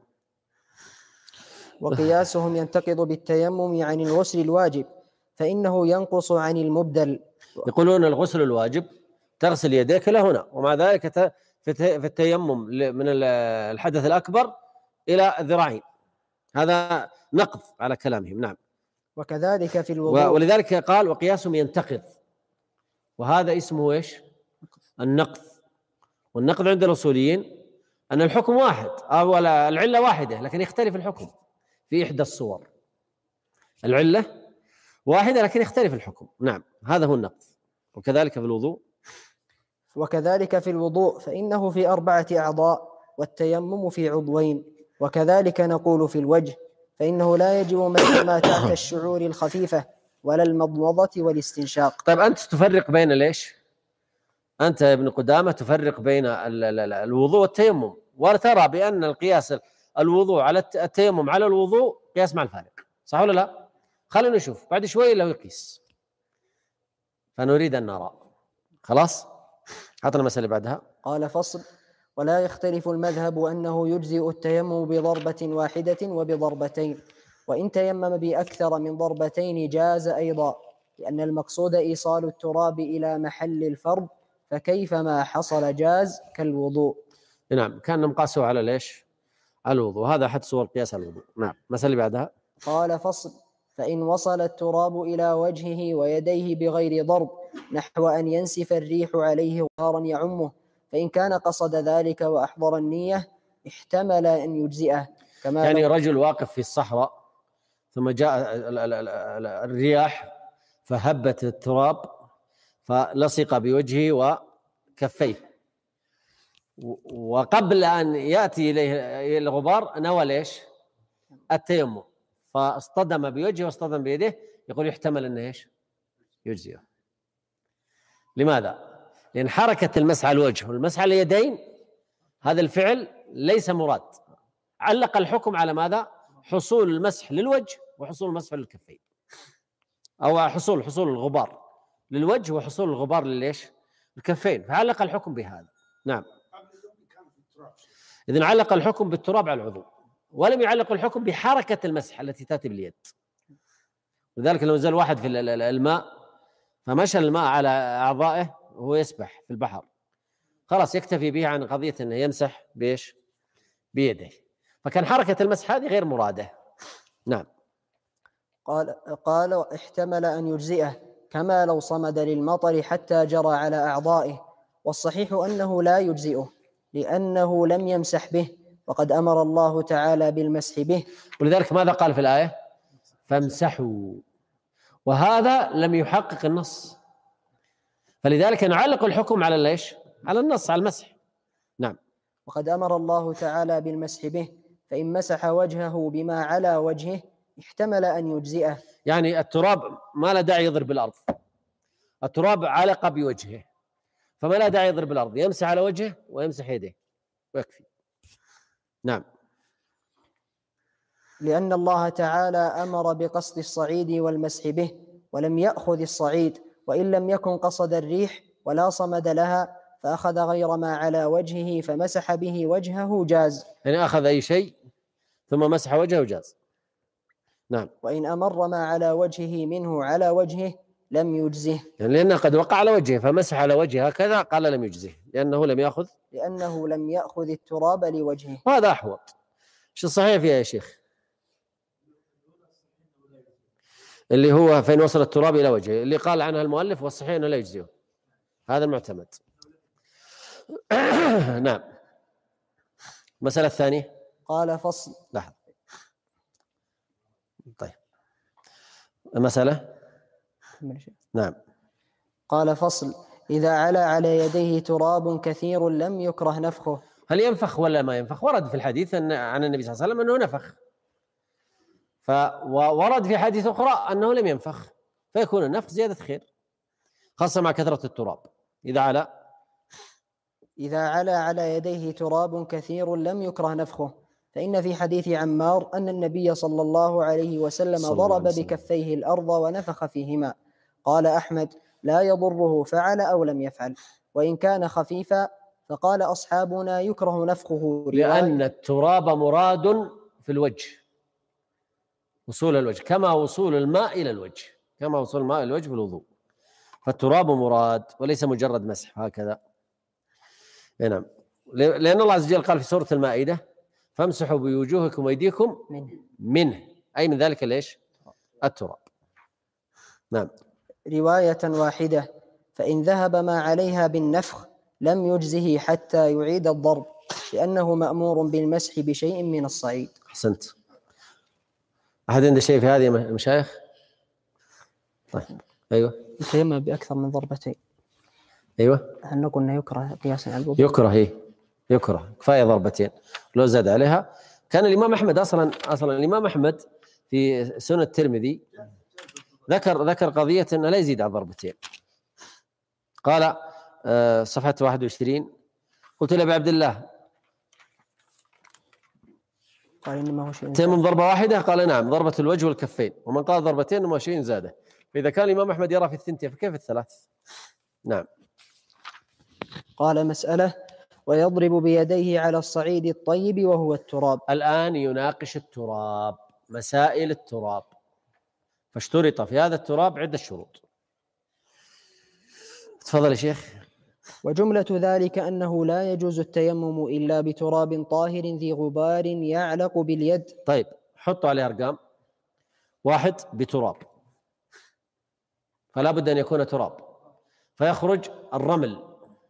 [SPEAKER 2] وقياسهم ينتقض بالتيمم عن الغسل الواجب، فإنه ينقص عن المبدل.
[SPEAKER 1] يقولون الغسل الواجب تغسل يديك لهنا، ومع ذلك في التيمم من الحدث الأكبر إلى الذراعين، هذا نقض على كلامهم. نعم.
[SPEAKER 2] وكذلك في الوضوء،
[SPEAKER 1] ولذلك قال وقياسهم ينتقض، وهذا اسمه إيش؟ النقض. والنقض عند الأصوليين أن الحكم واحد أو العلة واحدة، لكن يختلف الحكم في إحدى الصور. العلة واحدة لكن يختلف الحكم. نعم، هذا هو النقض. وكذلك في الوضوء
[SPEAKER 2] وكذلك في الوضوء فإنه في أربعة أعضاء، والتيمم في عضوين. وكذلك نقول في الوجه، فإنه لا يجب ما تحت الشعور الخفيفة ولا المضمضة والاستنشاق.
[SPEAKER 1] طيب أنت تفرق بين ليش؟ أنت يا ابن قدامة تفرق بين الوضوء والتيمم، وترى بأن القياس الوضوء على التيمم على الوضوء قياس مع الفارق، صح ولا لا؟ خلينا نشوف بعد شوي لو يقيس، فنريد أن نرى. خلاص، عطنا المسألة بعدها.
[SPEAKER 2] قال فصل: ولا يختلف المذهب أنه يجزئ التيمم بضربة واحدة وبضربتين، وإن تيمم بأكثر من ضربتين جاز أيضا، لأن المقصود إيصال التراب إلى محل الفرض، فكيف ما حصل جاز كالوضوء.
[SPEAKER 1] نعم، كان مقاسه على ليش؟ على الوضوء، هذا أحد صور قياس الوضوء. نعم، مسألة بعدها.
[SPEAKER 2] قال فصل: فإن وصل التراب إلى وجهه ويديه بغير ضرب، نحو أن ينسف الريح عليه غبارا يعمه، فإن كان قصد ذلك وأحضر النية احتمل أن يجزئه. كما
[SPEAKER 1] يعني رجل واقف في الصحراء ثم جاء الرياح فهبت التراب فلصق بوجهه وكفيه، وقبل أن يأتي إليه الغبار نوى ليش؟ التيمم، فاصطدم بوجهه واصطدم بيده، يقول يحتمل أنه إيش؟ يجزئه. لماذا؟ لأن حركة المسح على الوجه والمسح على اليدين هذا الفعل ليس مراد. علق الحكم على ماذا؟ حصول المسح للوجه وحصول المسح للكفين، أو حصول حصول الغبار للوجه وحصول الغبار لليش؟ الكفين، فعلق الحكم بهذا. نعم. إذن علق الحكم بالتراب على العضو، ولم يعلق الحكم بحركة المسح التي تأتي باليد. لذلك لو نزل واحد في الماء فمشى الماء على أعضائه وهو يسبح في البحر، خلاص يكتفي به عن قضية أنه يمسح بيش؟ بيده، فكان حركة المسح هذه غير مرادة. نعم.
[SPEAKER 2] قال قال احتمل أن يجزئه، كما لو صمد للمطر حتى جرى على أعضائه، والصحيح أنه لا يجزئه لأنه لم يمسح به، وقد أمر الله تعالى بالمسح به.
[SPEAKER 1] ولذلك ماذا قال في الآية؟ فامسحوا، وهذا لم يحقق النص، فلذلك نعلق الحكم على ليش؟ على النص، على المسح. نعم.
[SPEAKER 2] وقد أمر الله تعالى بالمسح به، فإن مسح وجهه بما على وجهه احتمل أن يجزئه.
[SPEAKER 1] يعني التراب ما لا داعي يضرب الأرض، التراب علق بوجهه، فما لا داعي يضرب الأرض، يمسح على وجهه ويمسح يديه ويكفي. نعم.
[SPEAKER 2] لأن الله تعالى أمر بقصد الصعيد والمسح به، ولم يأخذ الصعيد، وإن لم يكن قصد الريح ولا صمد لها فأخذ غير ما على وجهه فمسح به وجهه جاز.
[SPEAKER 1] يعني أخذ أي شيء ثم مسح وجهه جاز. نعم.
[SPEAKER 2] وإن أمر ما على وجهه منه على وجهه لم يجزه،
[SPEAKER 1] يعني لأنه قد وقع على وجهه فمسح على وجهه هكذا، قال لم يجزه لأنه لم يأخذ
[SPEAKER 2] لأنه لم يأخذ التراب لوجهه.
[SPEAKER 1] وهذا أحوط. ايش الصحيح فيها يا شيخ؟ اللي هو فإن وصل التراب إلى وجهه، اللي قال عنها المؤلف والصحيح أنه لا يجزيه، هذا المعتمد. نعم. المسألة الثانية
[SPEAKER 2] قال فصل.
[SPEAKER 1] لحظة. طيب المسألة. نعم.
[SPEAKER 2] قال فصل: إذا علا على يديه تراب كثير لم يكره نفخه.
[SPEAKER 1] هل ينفخ ولا ما ينفخ؟ ورد في الحديث أن عن النبي صلى الله عليه وسلم أنه نفخ، فورد في حديث أخرى أنه لم ينفخ، فيكون النفخ زيادة خير خاصة مع كثرة التراب. إذا علا
[SPEAKER 2] إذا علا على يديه تراب كثير لم يكره نفخه، فإن في حديث عمار أن النبي صلى الله عليه وسلم
[SPEAKER 1] صلى الله
[SPEAKER 2] ضرب
[SPEAKER 1] عليه وسلم.
[SPEAKER 2] بكفيه الأرض ونفخ فيهما. قال أحمد: لا يضره فعل أو لم يفعل، وإن كان خفيفا، فقال أصحابنا يكره نفخه
[SPEAKER 1] لأن التراب مراد في الوجه، وصول الوجه كما وصول الماء إلى الوجه، كما وصول الماء إلى الوجه في الوضوء، فالتراب مراد وليس مجرد مسح هكذا. نعم. لأن الله عز وجل قال في سورة المائدة: فامسحوا بوجوهكم وأيديكم
[SPEAKER 2] منه,
[SPEAKER 1] منه أي من ذلك ليش؟ التراب. نعم.
[SPEAKER 2] رواية واحدة: فإن ذهب ما عليها بالنفخ لم يجزه حتى يعيد الضرب، لأنه مأمور بالمسح بشيء من الصعيد.
[SPEAKER 1] أحسنت. أحد عنده شيء في هذه المشايخ؟ طيب. أيوة.
[SPEAKER 2] يتيمم بأكثر من ضربتين.
[SPEAKER 1] أيوة.
[SPEAKER 2] هل نقول أنه يكره قياسا على الوضوء؟
[SPEAKER 1] يكره، هي يكره، كفاية ضربتين، لو زاد عليها. كان الإمام أحمد أصلا أصلا الإمام أحمد في سنن الترمذي ذكر ذكر قضية أنه لا يزيد على ضربتين. قال آه صفحة واحد وعشرين: قلت لأبي عبد الله
[SPEAKER 2] قال إنما هو شيء
[SPEAKER 1] تيمم ضربة واحدة؟ قال نعم، ضربة الوجه والكفين. ومن قال ضربتين إنما شيء زاده. فإذا كان الإمام أحمد يرى في الثنتين فكيف الثلاث؟ نعم.
[SPEAKER 2] قال: مسألة: ويضرب بيديه على الصعيد الطيب وهو التراب.
[SPEAKER 1] الآن يناقش التراب، مسائل التراب، فاشترط في هذا التراب عدة شروط. تفضل يا شيخ.
[SPEAKER 2] وجملة ذلك أنه لا يجوز التيمم إلا بتراب طاهر ذي غبار يعلق باليد.
[SPEAKER 1] طيب حطوا عليه أرقام. واحد بتراب، فلا بد أن يكون تراب، فيخرج الرمل،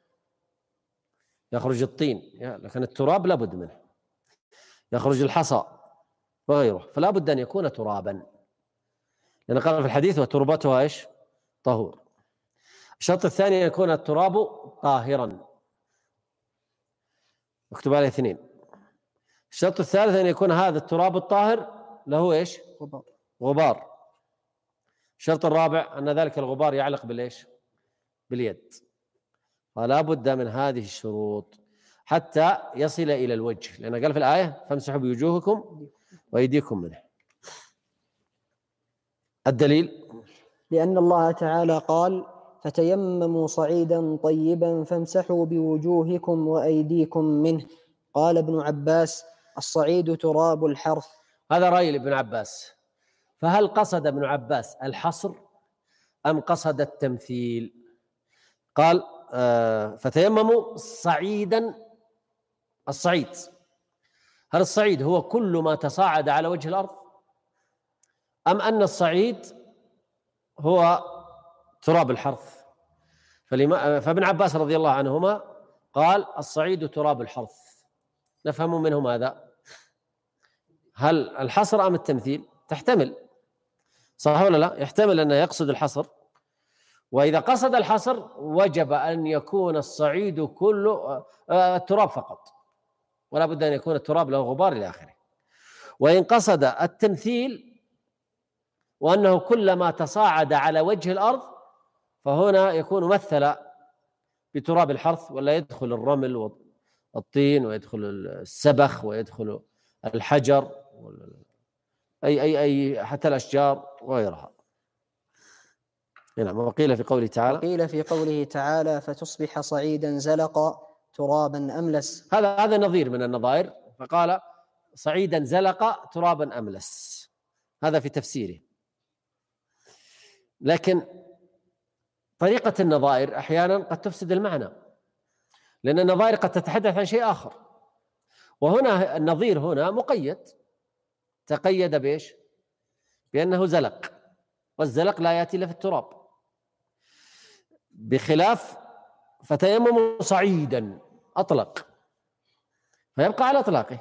[SPEAKER 1] يخرج الطين، لكن التراب لا بد منه، يخرج الحصى وغيره، فلا بد أن يكون ترابا، لأن قال في الحديث: وتربتها إيش؟ طهور. الشرط الثاني أن يكون التراب طاهرا، اكتب عليه اثنين. الشرط الثالث أن يكون هذا التراب الطاهر له إيش؟
[SPEAKER 2] غبار.
[SPEAKER 1] غبار. الشرط الرابع أن ذلك الغبار يعلق بالإيش؟ باليد. فلا بد من هذه الشروط حتى يصل إلى الوجه، لأن قال في الآية: فامسحوا بوجوهكم وأيديكم منه. الدليل:
[SPEAKER 2] لأن الله تعالى قال: فتيمموا صعيدا طيبا فامسحوا بوجوهكم وأيديكم منه. قال ابن عباس: الصعيد تراب الحرث.
[SPEAKER 1] هذا رأي لابن عباس. فهل قصد ابن عباس الحصر أم قصد التمثيل؟ قال آه فتيمموا صعيدا. الصعيد، هل الصعيد هو كل ما تصاعد على وجه الأرض، أم أن الصعيد هو تراب الحرث؟ فابن عباس رضي الله عنهما قال: الصعيد تراب الحرث. نفهم منه ماذا؟ هل الحصر أم التمثيل؟ تحتمل، صح ولا لا؟ يحتمل أنه يقصد الحصر، وإذا قصد الحصر وجب أن يكون الصعيد كله التراب فقط، ولا بد أن يكون التراب له غبار إلى آخره. وإن قصد التمثيل وأنه كلما تصاعد على وجه الأرض فهنا يكون مثل بتراب الحرث، ولا يدخل الرمل والطين ويدخل السبخ ويدخل الحجر أي أي أي حتى الأشجار وغيرها. نعم. وقيل في قوله تعالى
[SPEAKER 2] وقيل في قوله تعالى فتصبح صعيدا زلقا ترابا أملس.
[SPEAKER 1] هذا هذا نظير من النظائر، فقال صعيدا زلقا ترابا أملس، هذا في تفسيره. لكن طريقة النظائر أحيانا قد تفسد المعنى، لأن النظائر قد تتحدث عن شيء آخر، وهنا النظير هنا مقيد، تقيد بإيش؟ بأنه زلق، والزلق لا يأتي إلا في التراب، بخلاف فتيمموا صعيدا أطلق فيبقى على إطلاقه.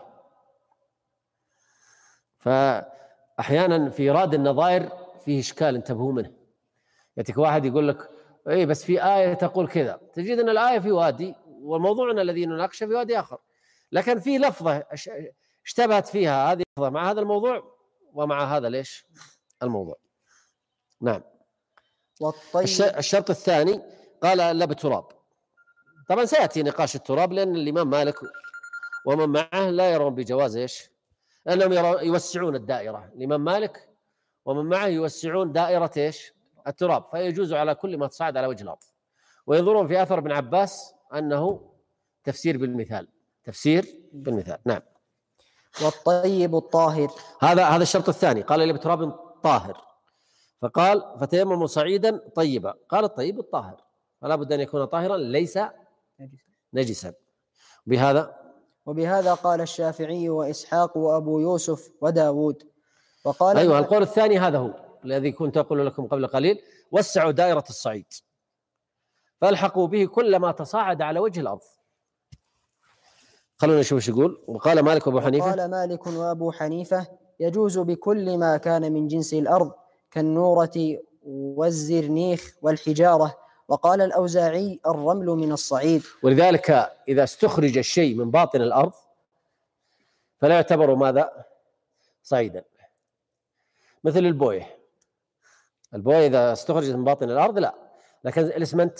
[SPEAKER 1] فأحيانا في إيراد النظائر فيه إشكال انتبهوا منه. يأتيك واحد يقول لك إيه بس في آية تقول كذا، تجد أن الآية في وادي والموضوعنا الذي نناقشه في وادي آخر، لكن في لفظة اشتبهت فيها هذه اللفظة مع هذا الموضوع ومع هذا ليش الموضوع. نعم.
[SPEAKER 2] والطيب
[SPEAKER 1] الشرط الثاني قال لا بالتراب. طبعا سيأتي نقاش التراب، لأن الإمام مالك ومن معه لا يرون بجواز إيش، أنهم يوسعون الدائرة. الإمام مالك ومن معه يوسعون دائرة إيش التراب، فيجوز على كل ما تصعد على وجه الأرض. وينظرون في أثر ابن عباس أنه تفسير بالمثال، تفسير بالمثال. نعم.
[SPEAKER 2] والطيب الطاهر،
[SPEAKER 1] هذا هذا الشرط الثاني، قال لي بتراب طاهر، فقال فتيمموا صعيدا طيبا، قال الطيب الطاهر، فلا بد أن يكون طاهرا ليس نجسا. بهذا
[SPEAKER 2] وبهذا قال الشافعي وإسحاق وأبو يوسف وداود. وقال
[SPEAKER 1] أيوة القول الثاني هذا هو الذي كنت أقول لكم قبل قليل، وسعوا دائرة الصعيد فالحقوا به كل ما تصاعد على وجه الأرض. خلونا نشوف ايش يقول. وقال مالك وأبو حنيفة
[SPEAKER 2] قال مالك وأبو حنيفة يجوز بكل ما كان من جنس الأرض كالنورة والزرنيخ والحجارة. وقال الأوزاعي الرمل من الصعيد.
[SPEAKER 1] ولذلك إذا استخرج الشيء من باطن الأرض فلا يعتبر ماذا صعيدا، مثل البويه. البويه إذا استخرجت من باطن الأرض لا، لكن الإسمنت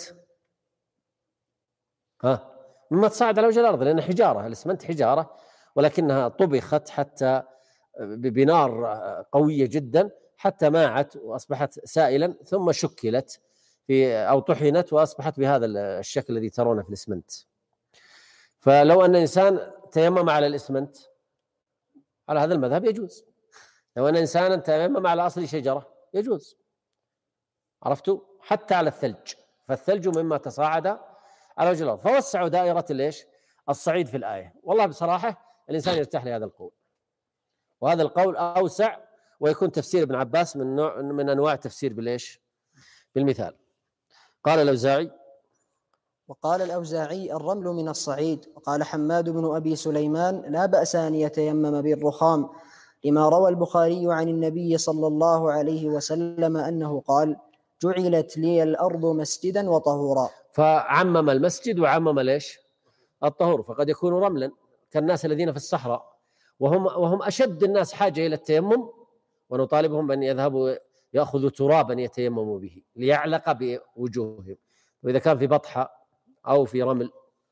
[SPEAKER 1] ها مما تصاعد على وجه الأرض، لأن حجارة، الإسمنت حجارة ولكنها طبخت حتى بنار قوية جدا حتى ماعت وأصبحت سائلا، ثم شكلت في أو طحنت وأصبحت بهذا الشكل الذي ترونه في الإسمنت. فلو أن إنسان تيمم على الإسمنت على هذا المذهب يجوز، لو أن إنسانا تيمم على أصل شجرة يجوز، عرفتوا؟ حتى على الثلج، فالثلج مما تصاعد على وجه الأرض، فوسعوا دائرة ليش الصعيد في الآية. والله بصراحة الإنسان يرتاح لهذا القول، وهذا القول أوسع ويكون تفسير ابن عباس من نوع من أنواع تفسير بالإيش بالمثال. قال الأوزاعي
[SPEAKER 2] وقال الأوزاعي الرمل من الصعيد. وقال حماد بن أبي سليمان لا بأس أن يتيمم بالرخام، لما روى البخاري عن النبي صلى الله عليه وسلم أنه قال جعلت لي الأرض مسجدا وطهورا.
[SPEAKER 1] فعمم المسجد وعمم ليش الطهور، فقد يكون رملا كالناس الذين في الصحراء وهم وهم أشد الناس حاجة إلى التيمم، ونطالبهم أن يذهبوا يأخذوا ترابا يتيمموا به ليعلق بوجوههم، وإذا كان في بطحة أو في رمل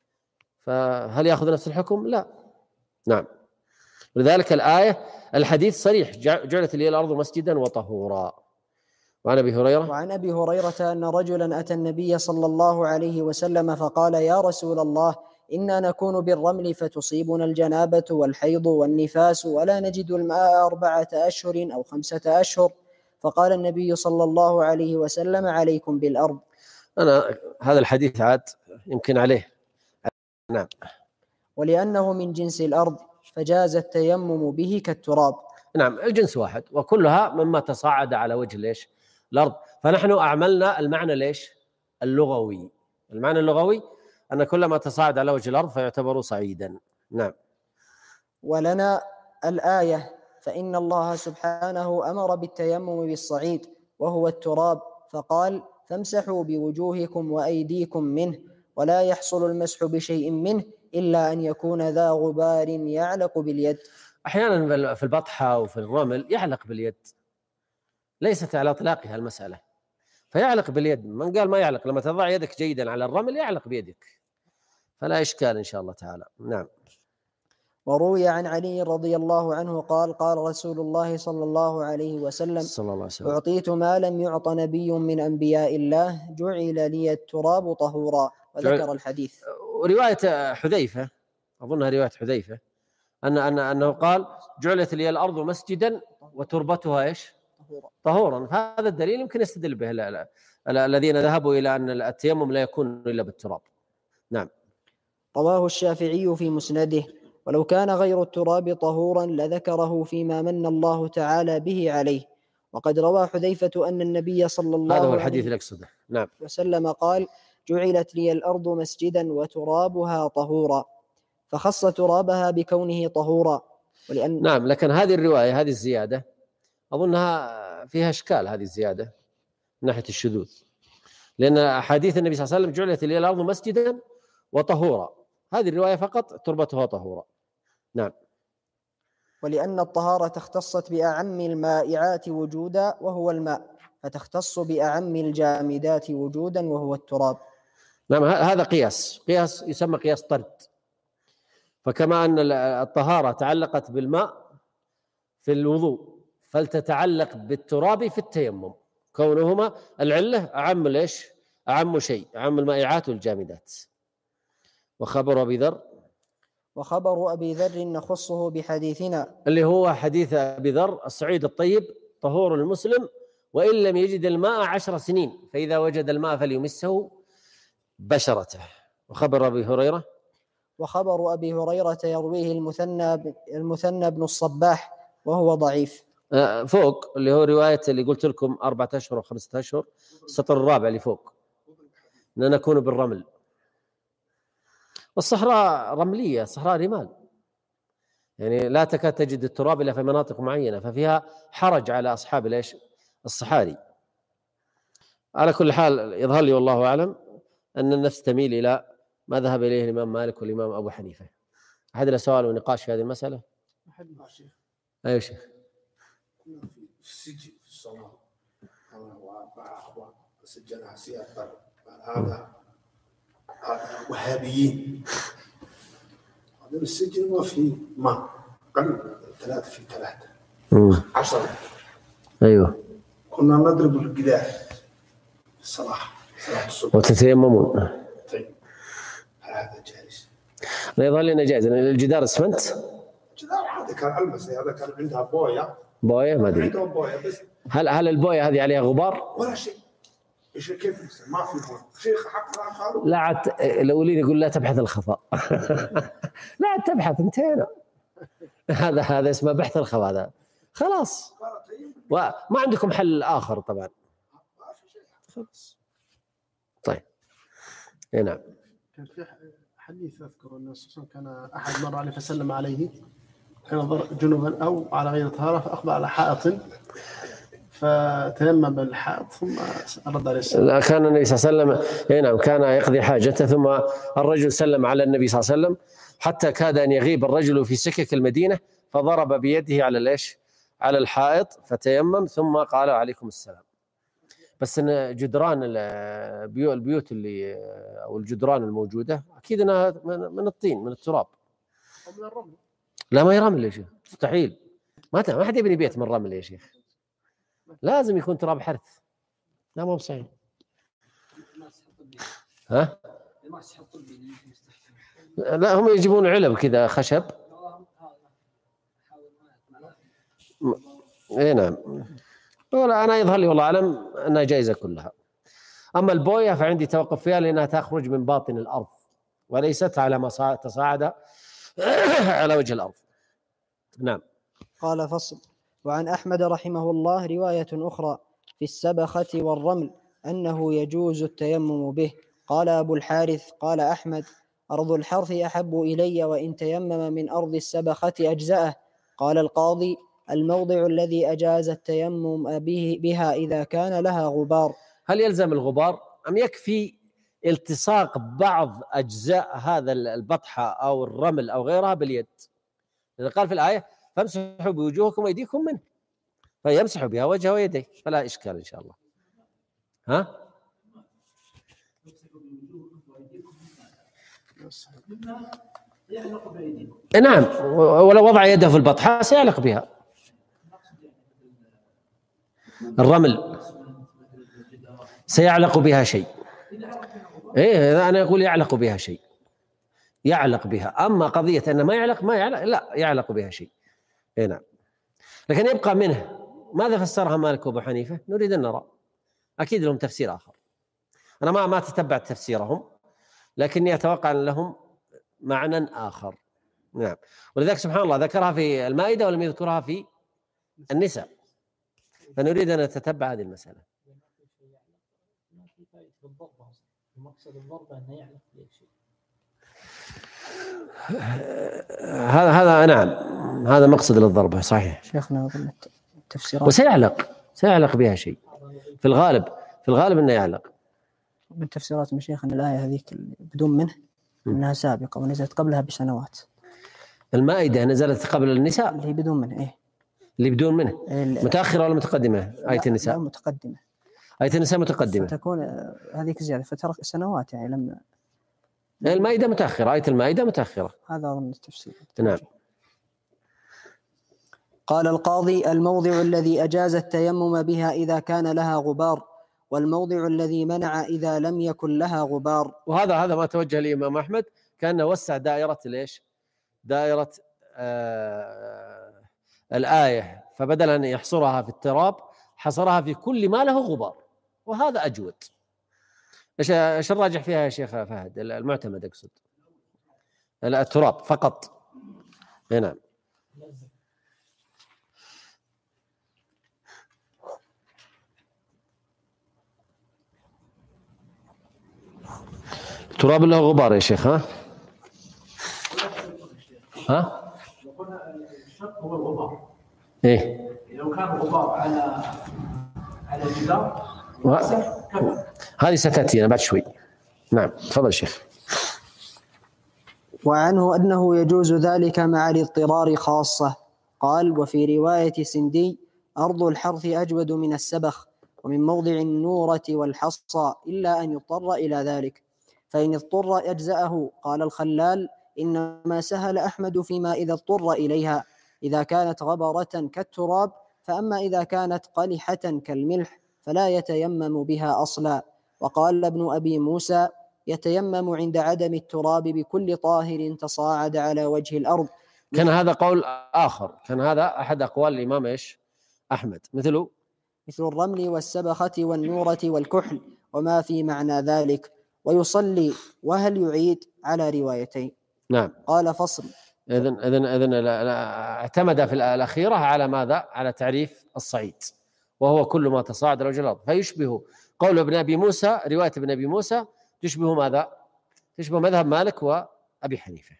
[SPEAKER 1] فهل يأخذ نفس الحكم؟ لا. نعم. ولذلك الآية الحديث صريح جعلت لي الأرض مسجدا وطهورا. وعن أبي هريرة
[SPEAKER 2] وعن أبي هريرة أن رجلا أتى النبي صلى الله عليه وسلم فقال يا رسول الله إنا نكون بالرمل فتصيبنا الجنابة والحيض والنفاس ولا نجد الماء أربعة أشهر أو خمسة أشهر. فقال النبي صلى الله عليه وسلم عليكم بالأرض.
[SPEAKER 1] أنا هذا الحديث عاد يمكن عليه. نعم.
[SPEAKER 2] ولأنه من جنس الأرض فجاز التيمم به كالتراب.
[SPEAKER 1] نعم الجنس واحد، وكلها مما تصاعد على وجه ليش الأرض. فنحن أعملنا المعنى ليش اللغوي، المعنى اللغوي أن كل ما تصاعد على وجه الأرض فيعتبر صعيدا. نعم.
[SPEAKER 2] ولنا الآية فإن الله سبحانه أمر بالتيمم بالصعيد وهو التراب، فقال: فامسحوا بوجوهكم وأيديكم منه، ولا يحصل المسح بشيء منه إلا أن يكون ذا غبار يعلق باليد.
[SPEAKER 1] أحيانا في البطحة وفي الرمل يعلق باليد، ليست على إطلاقها المسألة، فيعلق باليد. من قال ما يعلق؟ لما تضع يدك جيدا على الرمل يعلق بيدك، فلا إشكال إن شاء الله تعالى. نعم.
[SPEAKER 2] وروي عن علي رضي الله عنه قال: قال رسول الله صلى الله عليه وسلم:
[SPEAKER 1] صلى الله عليه وسلم:
[SPEAKER 2] أعطيت ما لم يعط نبي من أنبياء الله، جعل لي التراب طهورا. وذكر الحديث.
[SPEAKER 1] ورواية حذيفة، أظنها رواية حذيفة، أن أن أنه قال: جعلت لي الأرض مسجدا وتربتها إيش؟ طهورا. فهذا الدليل يمكن يستدل به الذين ذهبوا إلى أن التيمم لا يكون إلا بالتراب. نعم.
[SPEAKER 2] رواه الشافعي في مسنده: ولو كان غير التراب طهورا لذكره فيما من الله تعالى به عليه. وقد روى حذيفة أن النبي صلى الله
[SPEAKER 1] هذا هو
[SPEAKER 2] عليه
[SPEAKER 1] الحديث اللي أقصده. نعم.
[SPEAKER 2] وسلم قال: جعلت لي الأرض مسجدا وترابها طهورا، فخص ترابها بكونه طهورا. ولأن
[SPEAKER 1] نعم، لكن هذه الرواية، هذه الزيادة أظنها فيها إشكال، هذه الزيادة من ناحية الشذوذ، لأن أحاديث النبي صلى الله عليه وسلم: جعلت لي الأرض مسجدا وطهورا، هذه الرواية فقط تربتها طهورا. نعم.
[SPEAKER 2] ولأن الطهارة اختصت بأعم المائعات وجودا وهو الماء، فتختص بأعم الجامدات وجودا وهو التراب.
[SPEAKER 1] نعم، هذا قياس قياس يسمى قياس طرد. فكما أن الطهارة تعلقت بالماء في الوضوء، فلتتعلق بالتراب في التيمم، كونهما العلة أعم ليش؟ أعم شيء، أعم المائعات والجامدات. وخبر أبي ذر
[SPEAKER 2] وخبر أبي ذر نخصه بحديثنا،
[SPEAKER 1] اللي هو حديث أبي ذر: الصعيد الطيب طهور المسلم وإن لم يجد الماء عشر سنين، فإذا وجد الماء فليمسه بشرته. وخبر أبي هريرة
[SPEAKER 2] وخبر أبي هريرة يرويه المثنى المثنى بن الصباح وهو ضعيف.
[SPEAKER 1] فوق اللي هو رواية اللي قلت لكم أربعة أشهر وخمسة أشهر، السطر الرابع اللي فوق: أن نكون بالرمل. والصحراء رملية، الصحراء رمال، يعني لا تكاد تجد التراب إلا في مناطق معينة، ففيها حرج على أصحاب ليش؟ الصحاري. على كل حال يظهر لي والله أعلم أن النفس تميل إلى ما ذهب إليه الإمام مالك والإمام أبو حنيفة. أحد له سؤال ونقاش في هذه المسألة؟ أيوة شيخ.
[SPEAKER 6] في السجن في الصلاة أنا وأربع أخوان سجلها سيادة هذا هذا وهابيين. هذا السجن ما في ماء، قليل، ثلاثة في ثلاثة عشرة.
[SPEAKER 1] أيوة.
[SPEAKER 6] كنا نضرب الجدار في الصلاة صلاة الصبح
[SPEAKER 1] وتتيممون.
[SPEAKER 6] طيب هذا جائز؟
[SPEAKER 1] لا يظل لنا جائز. الجدار اسمنت؟
[SPEAKER 6] الجدار هذا كان المسي، هذا كان عندها بوية.
[SPEAKER 1] بوية ما أدري.
[SPEAKER 6] عندهم بوية بس.
[SPEAKER 1] هل هل البوية هذه عليها غبار؟
[SPEAKER 6] ولا شيء. ايش كيف ما في بوية؟ شيخ حق قالوا.
[SPEAKER 1] لا عت... لو لي يقول لا تبحث الخفاء. لا تبحث انتهينا. هذا هذا اسمه بحث الخفاء هذا. خلاص. وما عندكم حل آخر طبعا.
[SPEAKER 6] ما في شيء.
[SPEAKER 1] خلاص. طيب. اي نعم.
[SPEAKER 7] كان في حديث أذكر أن الرسول كان أحد مر عليه فسلم عليه حين ضر جنوبا أو على غير طهارة، فأقبل على حائط فتيمم بالحائط ثم رد عليه السلام.
[SPEAKER 1] لا، كان النبي صلى الله عليه وسلم اي نعم كان يقضي حاجته، ثم الرجل سلم على النبي صلى الله عليه وسلم حتى كاد أن يغيب الرجل في سكك المدينة، فضرب بيده على الايش؟ على الحائط، فتيمم ثم قال عليكم السلام. بس ان جدران البيوت اللي او الجدران الموجوده اكيد انها من الطين، من التراب.
[SPEAKER 7] أو من الرمل.
[SPEAKER 1] لا ما هي رمل يا شيخ، مستحيل. ما ما حد يبني بيت من رمل يا شيخ، لازم يكون تراب حرث. لا مو صحيح. ها؟ لا هم يجيبون علب كذا خشب. اي نعم. ولا انا يظهر لي والله اعلم انها جائزه كلها. اما البويه فعندي توقف فيها لانها تخرج من باطن الارض وليست على ما تصاعد على وجه الارض. نعم.
[SPEAKER 2] قال فصل. وعن أحمد رحمه الله رواية أخرى في السبخة والرمل أنه يجوز التيمم به. قال أبو الحارث قال أحمد: أرض الحرث أحب إلي وإن تيمم من أرض السبخة أجزأه. قال القاضي: الموضع الذي أجاز التيمم به بها إذا كان لها غبار.
[SPEAKER 1] هل يلزم الغبار أم يكفي التصاق بعض أجزاء هذا البطحة أو الرمل أو غيرها باليد؟ إذا قال في الآية فامسحوا بوجوهكم وأيديكم منه، فيمسح بها وجهه ويديه، فلا إشكال إن شاء الله. ها؟ نعم، ولو وضع يده في البطحة سيعلق بها. الرمل سيعلق بها شيء. إيه، أنا أقول يعلق بها شيء، يعلق بها. أما قضية أنه ما يعلق ما يعلق، لا، يعلق بها شيء. إيه نعم. لكن يبقى منه ماذا فسرها مالك وأبو حنيفة؟ نريد أن نرى، أكيد لهم تفسير آخر، أنا ما ما تتبعت تفسيرهم، لكني أتوقع أن لهم معنى آخر. نعم، ولذلك سبحان الله ذكرها في المائدة ولم يذكرها في النساء، فنريد أن نتتبع هذه المسألة.
[SPEAKER 8] مقصد الضربة أنه يعلق بشيء.
[SPEAKER 1] هذا هذا نعم، هذا مقصد للضربة صحيح.
[SPEAKER 2] شيخنا التفسيرات
[SPEAKER 1] وسيعلق سيعلق بها شيء في الغالب، في الغالب أنه يعلق.
[SPEAKER 2] من تفسيرات مشايخ أن الآية هذيك بدون منه أنها سابقة ونزلت قبلها بسنوات.
[SPEAKER 1] المائدة نزلت قبل النساء،
[SPEAKER 2] اللي هي بدون منه. إيه
[SPEAKER 1] اللي بدون منه متأخرة ولا متقدمة؟ آية النساء
[SPEAKER 2] متقدمة.
[SPEAKER 1] آية النساء متقدمة،
[SPEAKER 2] فتكون هذيك زيادة فترة سنوات يعني. لما
[SPEAKER 1] المائدة متأخرة، آية المائدة متأخرة.
[SPEAKER 2] هذا أظن التفسير.
[SPEAKER 1] نعم.
[SPEAKER 2] قال القاضي: الموضع الذي أجاز التيمم بها إذا كان لها غبار، والموضع الذي منع إذا لم يكن لها غبار.
[SPEAKER 1] وهذا هذا ما توجه الإمام أحمد، كان وسع دائرة ليش؟ دائرة آه الآية، فبدل أن يحصرها في التراب حصرها في كل ما له غبار، وهذا أجود. ايش ايش الراجح فيها يا شيخ فهد؟ المعتمد اقصد التراب فقط. نعم. التراب له غبار يا شيخ. ها ها
[SPEAKER 5] الشق هو الغبار.
[SPEAKER 1] ايه،
[SPEAKER 5] لو كان غبار على على الجدار
[SPEAKER 1] و... هذه ستأتينا بعد شوي. نعم تفضل شيخ.
[SPEAKER 2] وعنه أنه يجوز ذلك مع الاضطرار خاصة. قال: وفي رواية سندي: أرض الحرث أجود من السبخ، ومن موضع النورة والحصى، إلا أن يضطر إلى ذلك، فإن اضطر أجزأه. قال الخلال: إنما سهل أحمد فيما إذا اضطر إليها، إذا كانت غبرة كالتراب، فأما إذا كانت قلحة كالملح فلا يتيمم بها أصلا. وقال ابن أبي موسى: يتيمم عند عدم التراب بكل طاهر تصاعد على وجه الأرض.
[SPEAKER 1] كان هذا قول آخر، كان هذا أحد أقوال الإمام إيش أحمد، مثله
[SPEAKER 2] مثل الرمل والسبخة والنورة والكحل وما في معنى ذلك، ويصلي. وهل يعيد؟ على روايتين.
[SPEAKER 1] نعم.
[SPEAKER 2] قال: فصل.
[SPEAKER 1] إذن إذن إذن اعتمد في الأخيرة على ماذا؟ على تعريف الصعيد، وهو كل ما تصاعد على وجه الأرض، فيشبه قول ابن أبي موسى، رواية ابن أبي موسى تشبه ماذا؟ تشبه مذهب مالك وأبي حنيفة.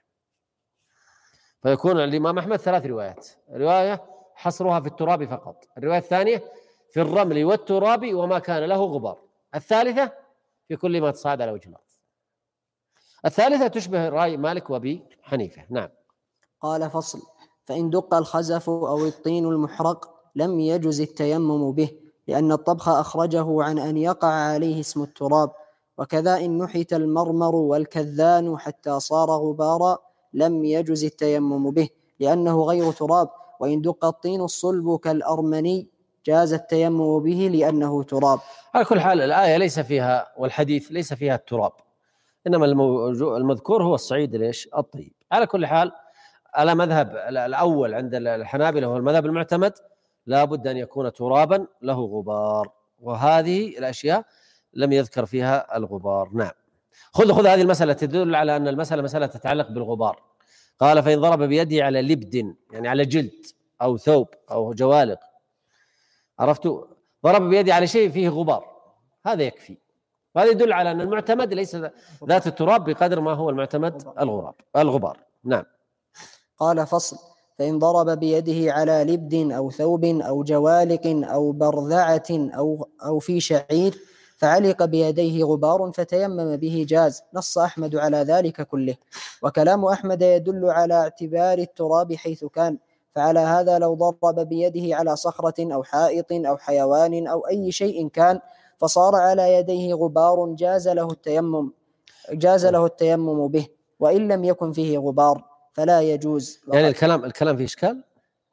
[SPEAKER 1] فيكون الإمام أحمد ثلاث روايات: رواية حصرها في التراب فقط، الرواية الثانية في الرمل والتراب وما كان له غبار، الثالثة في كل ما تصاعد على وجه الأرض، الثالثة تشبه رأي مالك وأبي حنيفة. نعم.
[SPEAKER 2] قال: فصل. فإن دق الخزف أو الطين المحرق لم يجز التيمم به، لأن الطبخ أخرجه عن أن يقع عليه اسم التراب. وكذا إن نحت المرمر والكذان حتى صار غبارا لم يجز التيمم به، لأنه غير تراب. وإن دق الطين الصلب كالأرمني جاز التيمم به لأنه تراب.
[SPEAKER 1] على كل حال الآية ليس فيها، والحديث ليس فيها التراب، إنما المذكور هو الصعيد ليش الطيب. على كل حال على مذهب الأول عند الحنابلة هو المذهب المعتمد، لا بد أن يكون ترابا له غبار، وهذه الأشياء لم يذكر فيها الغبار. نعم. خذ خذ هذه المسألة تدل على أن المسألة مسألة تتعلق بالغبار. قال: فإن ضرب بيده على لبد، يعني على جلد أو ثوب أو جوالق، عرفتوا؟ ضرب بيده على شيء فيه غبار، هذا يكفي. وهذا يدل على أن المعتمد ليس ذات التراب بقدر ما هو المعتمد الغراب الغبار. نعم.
[SPEAKER 2] قال: فصل. فإن ضرب بيده على لبد أو ثوب أو جوالق أو برذعة أو, أو في شعير فعلق بيديه غبار فتيمم به جاز. نص أحمد على ذلك كله. وكلام أحمد يدل على اعتبار التراب حيث كان، فعلى هذا لو ضرب بيده على صخرة أو حائط أو حيوان أو أي شيء كان فصار على يديه غبار جاز له التيمم جاز له التيمم به، وإن لم يكن فيه غبار فلا يجوز.
[SPEAKER 1] يعني الكلام الكلام فيه إشكال؟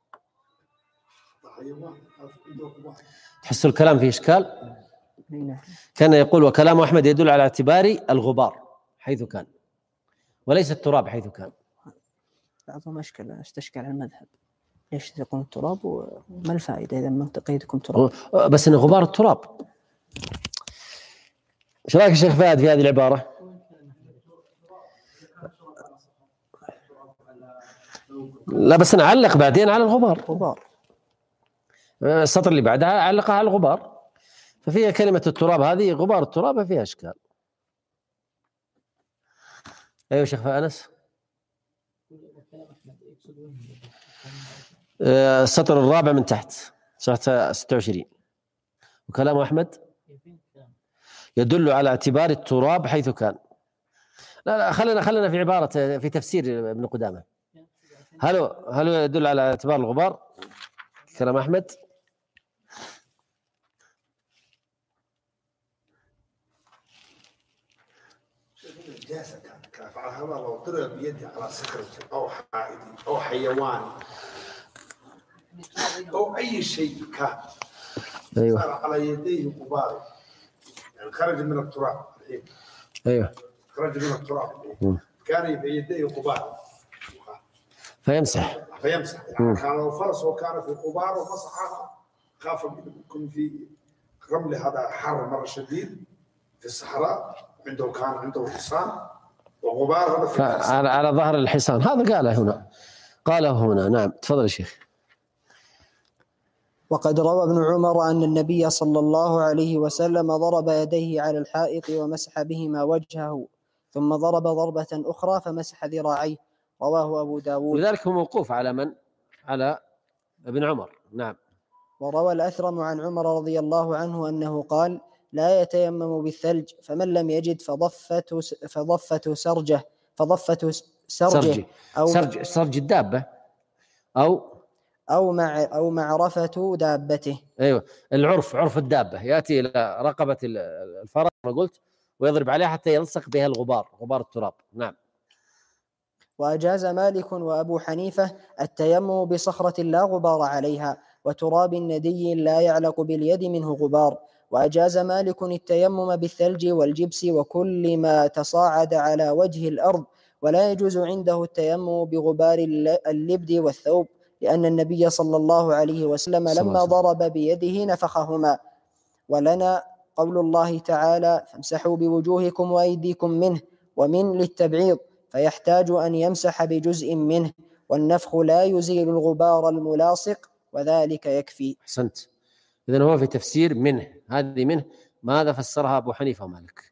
[SPEAKER 1] تحس الكلام فيه إشكال؟ كان يقول وكلام أحمد يدل على اعتبار الغبار حيث كان وليس التراب حيث كان.
[SPEAKER 2] بعضهم أشكل استشكل على المذهب، ليش يكون التراب وما الفائدة إذا منطقي يكون تراب؟
[SPEAKER 1] بس إنه غبار التراب. إيش رأيك يا شيخ فهد في هذه العبارة؟ لا بس أنا علق بعدين على الغبار.
[SPEAKER 2] غبار.
[SPEAKER 1] السطر اللي بعدها علقها على الغبار، ففيها كلمة التراب هذه غبار التراب فيها إشكال. أيوة شيخ أنس. السطر الرابع من تحت صفحة ستة وعشرين. وكلام أحمد يدل على اعتبار التراب حيث كان. لا لا خلينا خلينا في عبارة في تفسير ابن قدامة. هل هل يدل على اعتبار الغبار كلام أحمد؟
[SPEAKER 6] النجاسة كان فعلها لو ضرب بيدي على صخرة أو حائط أو حيوان أو أي شيء كان
[SPEAKER 1] أيوة.
[SPEAKER 6] صار على يديه غبار، يعني خرج من التراب الحين.
[SPEAKER 1] أيوة.
[SPEAKER 6] خرج من التراب كان بيديه غبار
[SPEAKER 1] فيمسح
[SPEAKER 6] فيمسح يعني كان لو فرس وكان في غبار ومسحها خاف يكون في رمل، هذا حر مرة شديد في الصحراء، عنده كان عنده حصان وغبار هذا
[SPEAKER 1] على على ظهر الحصان، هذا قاله هنا قاله هنا. نعم تفضل يا شيخ.
[SPEAKER 2] وقد روى ابن عمر أن النبي صلى الله عليه وسلم ضرب يديه على الحائط ومسح بهما وجهه ثم ضرب ضربة أخرى فمسح ذراعيه، رواه أبو داود.
[SPEAKER 1] لذلك هو موقوف على من؟ على ابن عمر. نعم.
[SPEAKER 2] وروى الأثرم عن عمر رضي الله عنه أنه قال لا يتيمم بالثلج، فمن لم يجد فضفته فضفته سرجه فضفته سرجه أو
[SPEAKER 1] سرج سرج الدابة أو
[SPEAKER 2] أو مع أو معرفة دابته.
[SPEAKER 1] أيوة العرف عرف الدابة يأتي إلى رقبة الفرس ما قلت ويضرب عليها حتى يلصق بها الغبار غبار التراب. نعم.
[SPEAKER 2] وأجاز مالك وأبو حنيفة التيمم بصخرة لا غبار عليها وتراب ندي لا يعلق باليد منه غبار. وأجاز مالك التيمم بالثلج والجبس وكل ما تصاعد على وجه الأرض، ولا يجوز عنده التيمم بغبار اللبد والثوب، لأن النبي صلى الله عليه وسلم لما ضرب بيده نفخهما. ولنا قول الله تعالى فامسحوا بوجوهكم وأيديكم منه، ومن للتبعيض فيحتاج أن يمسح بجزء منه، والنفخ لا يزيل الغبار الملاصق وذلك يكفي.
[SPEAKER 1] أحسنت. إذن هو في تفسير منه، هذه منه ماذا فسرها أبو حنيفة ومالك؟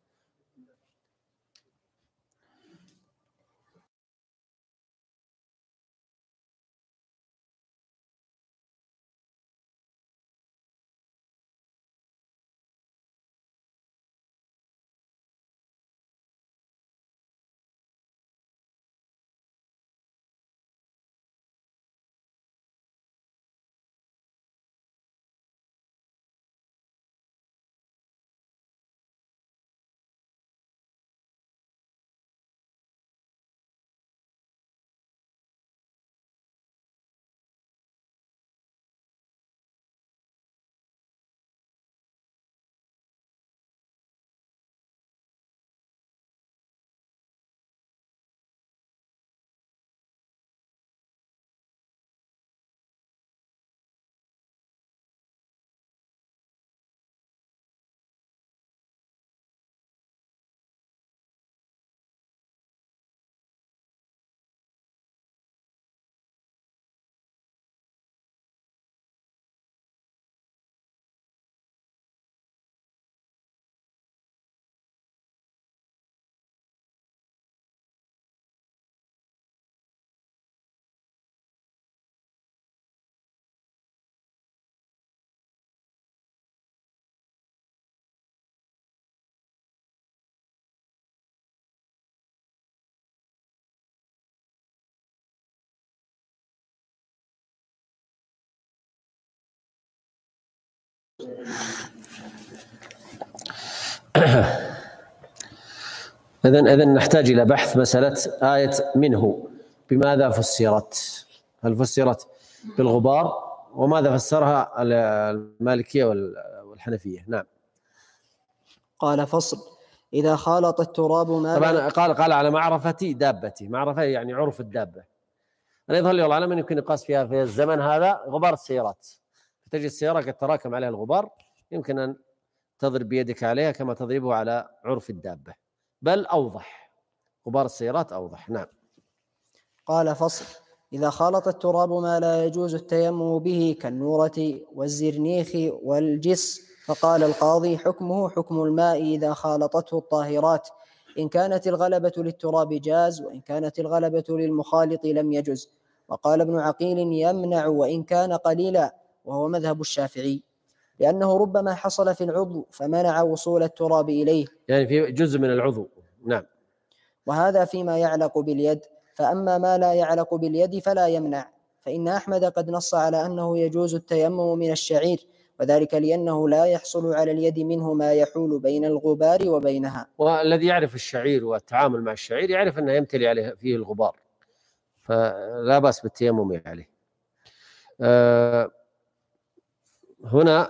[SPEAKER 1] إذن إذن نحتاج إلى بحث مسألة آية منه بماذا فسرت؟ هل فسرت بالغبار؟ وماذا فسرها المالكية والحنفية؟ نعم.
[SPEAKER 2] قال فصل: إذا خالط التراب ما
[SPEAKER 1] طبعا قال قال على معرفة دابته، معرفة يعني عرف الدابة. أنا يظهر لي والله أعلم أن يمكن يقاس فيها في الزمن هذا غبار السيارات، تجد السيارة قد تراكم عليها الغبار، يمكن أن تضرب بيدك عليها كما تضربه على عرف الدابة، بل أوضح، غبار السيارات أوضح. نعم.
[SPEAKER 2] قال فصل: إذا خالط التراب ما لا يجوز التيمم به كالنورة والزرنيخ والجس، فقال القاضي: حكمه حكم الماء إذا خالطته الطاهرات، إن كانت الغلبة للتراب جاز، وإن كانت الغلبة للمخالط لم يجز. وقال ابن عقيل: يمنع وإن كان قليلا، وهو مذهب الشافعي، لأنه ربما حصل في العضو فمنع وصول التراب إليه،
[SPEAKER 1] يعني في جزء من العضو. نعم.
[SPEAKER 2] وهذا فيما يعلق باليد، فأما ما لا يعلق باليد فلا يمنع، فإن أحمد قد نص على أنه يجوز التيمم من الشعير، وذلك لأنه لا يحصل على اليد منه ما يحول بين الغبار وبينها.
[SPEAKER 1] والذي يعرف الشعير والتعامل مع الشعير يعرف أنه يمتلي عليه فيه الغبار، فلا بأس بالتيمم عليه. أه هنا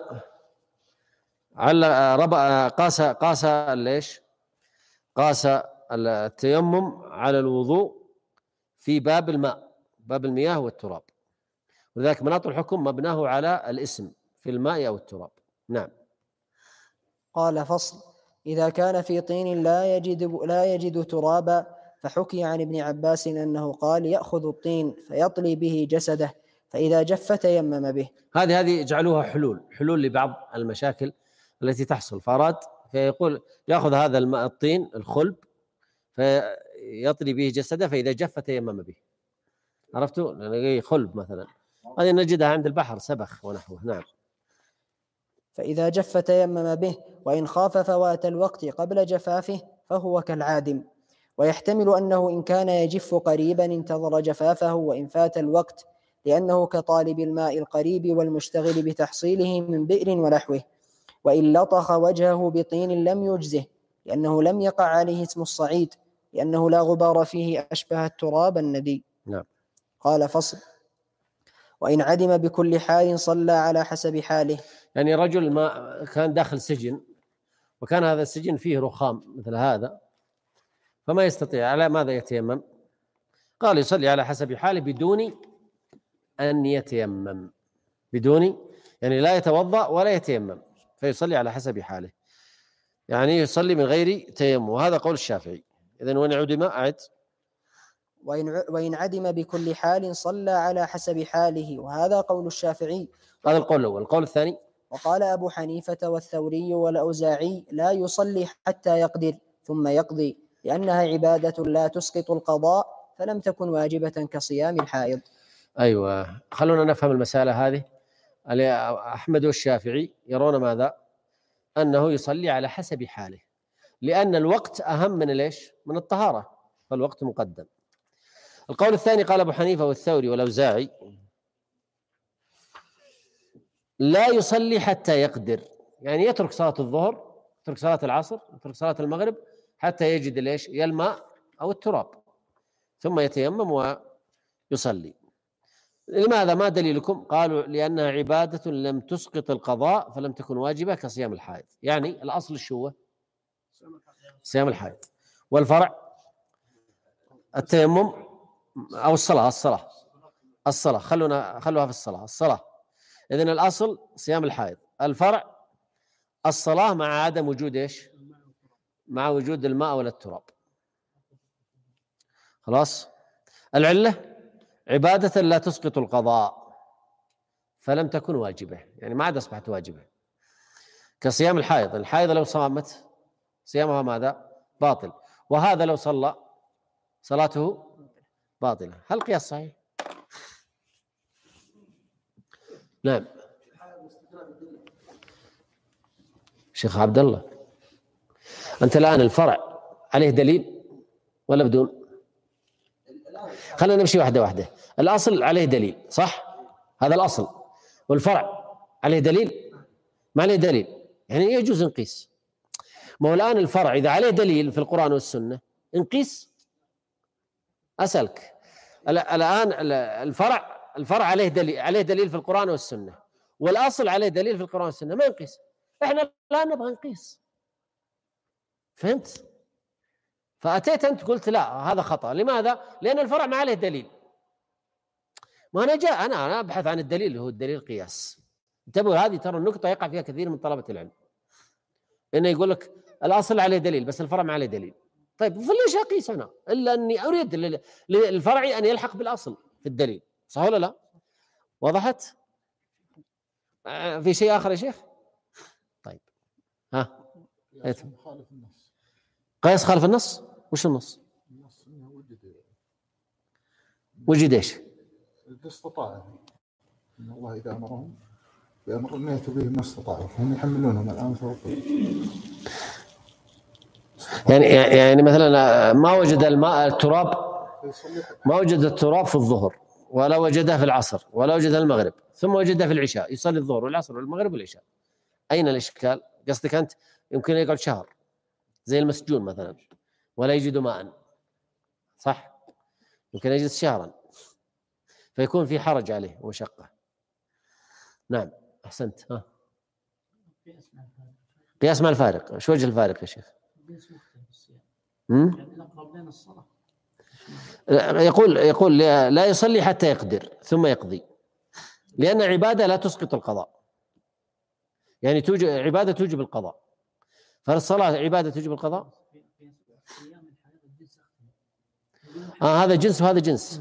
[SPEAKER 1] على ربع قاس قاس ليش؟ قاس التيمم على الوضوء في باب الماء، باب المياه والتراب، ولذلك مناط الحكم مبناه على الاسم في الماء أو التراب. نعم.
[SPEAKER 2] قال فصل: إذا كان في طين لا يجد لا يجد ترابا، فحكي عن ابن عباس أنه قال: يأخذ الطين فيطلي به جسده، فإذا جف تيمم به.
[SPEAKER 1] هذه هذه جعلوها حلول حلول لبعض المشاكل التي تحصل، فأراد فيقول يأخذ هذا الماء الطين الخلب فيطلي به جسده، فإذا جف تيمم به. عرفتوا؟ يعني خلب مثلا هذه نجدها عند البحر، سبخ ونحوه. نعم.
[SPEAKER 2] فإذا جف تيمم به، وإن خاف فوات الوقت قبل جفافه فهو كالعادم. ويحتمل أنه إن كان يجف قريبا انتظر جفافه وإن فات الوقت، لأنه كطالب الماء القريب والمشتغل بتحصيله من بئر ونحوه. وإن لطخ وجهه بطين لم يجزه، لأنه لم يقع عليه اسم الصعيد، لأنه لا غبار فيه أشبه التراب الندي.
[SPEAKER 1] نعم.
[SPEAKER 2] قال فصل: وإن عدم بكل حال صلى على حسب حاله.
[SPEAKER 1] يعني رجل ما كان داخل سجن، وكان هذا السجن فيه رخام مثل هذا، فما يستطيع، على ماذا يتيمم؟ قال يصلي على حسب حاله بدون أن يتيمم، بدون يعني لا يتوضأ ولا يتيمم، فيصلي على حسب حاله، يعني يصلي من غير تيمم، وهذا قول الشافعي. إذن وإن عدم أعد
[SPEAKER 2] وإن وإن عدم بكل حال صلى على حسب حاله، وهذا قول الشافعي.
[SPEAKER 1] هذا القول الأول. القول الثاني:
[SPEAKER 2] وقال أبو حنيفة والثوري والأوزاعي: لا يصلي حتى يقدر ثم يقضي، لأنها عبادة لا تسقط القضاء، فلم تكن واجبة كصيام الحائض.
[SPEAKER 1] أيوة، خلونا نفهم المسألة هذه. أحمد والشافعي يرون ماذا؟ أنه يصلي على حسب حاله، لأن الوقت أهم من ليش؟ من الطهارة، فالوقت مقدم. القول الثاني قال أبو حنيفة والثوري والأوزاعي: لا يصلي حتى يقدر، يعني يترك صلاة الظهر، يترك صلاة العصر، يترك صلاة المغرب حتى يجد ليش؟ يا الماء أو التراب، ثم يتيمم ويصلي. لماذا؟ ما دليلكم؟ قالوا لأنها عبادة لم تسقط القضاء فلم تكن واجبة كصيام الحائض. يعني الأصل شو؟ صيام الحائض، والفرع التيمم أو الصلاة الصلاة الصلاة خلونا خلوها في الصلاة الصلاة إذن الأصل صيام الحائض، الفرع الصلاة مع عدم وجود إيش؟ مع وجود الماء ولا التراب. خلاص. العلة عبادة لا تسقط القضاء فلم تكن واجبة، يعني ما عاد أصبحت واجبة كصيام الحائض. الحائض لو صامت صيامها ماذا؟ باطل، وهذا لو صلى صلاته باطلة. هل قياس صحيح؟ نعم. شيخ عبد الله، أنت الآن الفرع عليه دليل ولا بدون؟ خلينا نمشي واحدة واحدة. الأصل عليه دليل صح؟ هذا الأصل. والفرع عليه دليل؟ ما عليه دليل، يعني يجوز نقيس. ما هو الآن الفرع إذا عليه دليل في القرآن والسنة نقيس. أسألك الآن الفرع الفرع عليه دليل عليه دليل في القرآن والسنة، والأصل عليه دليل في القرآن والسنة، ما نقيس. إحنا لا نبغى نقيس. فهمت؟ فأتيت أنت قلت لا هذا خطأ. لماذا؟ لأن الفرع ما عليه دليل. ما أنا جاء أنا أنا أبحث عن الدليل اللي هو الدليل القياس. انتبهوا، هذه ترى النقطة يقع فيها كثير من طلبة العلم، إنه يقول لك الأصل عليه دليل بس الفرع ما عليه دليل. طيب فليش أقيس أنا؟ إلا أني أريد للفرع أن يلحق بالأصل في الدليل، صح ولا لا؟ وضحت؟ في شيء آخر يا شيخ؟ طيب ها قياس خالف النص. وش النص؟ وجد ايش؟
[SPEAKER 9] الاستطاعة، ان الله اذا امرهم بامر ان ياتوا به ما استطاعوا فهم يحملونهم الان فوق.
[SPEAKER 1] يعني يعني مثلا ما وجد الماء التراب ما وجد التراب في الظهر ولا وجده في العصر ولا وجده المغرب، ثم وجده في العشاء، يصلي الظهر والعصر والمغرب والعشاء. اين الاشكال؟ قصدك انت يمكن يقعد شهر زي المسجون مثلا ولا يجد ماء، صح؟ يمكن يجلس شهرا فيكون في حرج عليه ومشقة. نعم أحسنت. ها قياس مع الفارق. شو وجه الفارق يا شيخ؟ يقول يقول لا يصلي حتى يقدر ثم يقضي، لأن عبادة لا تسقط القضاء، يعني توجب عبادة توجب القضاء، فالصلاة عبادة توجب القضاء. آه هذا جنس وهذا جنس.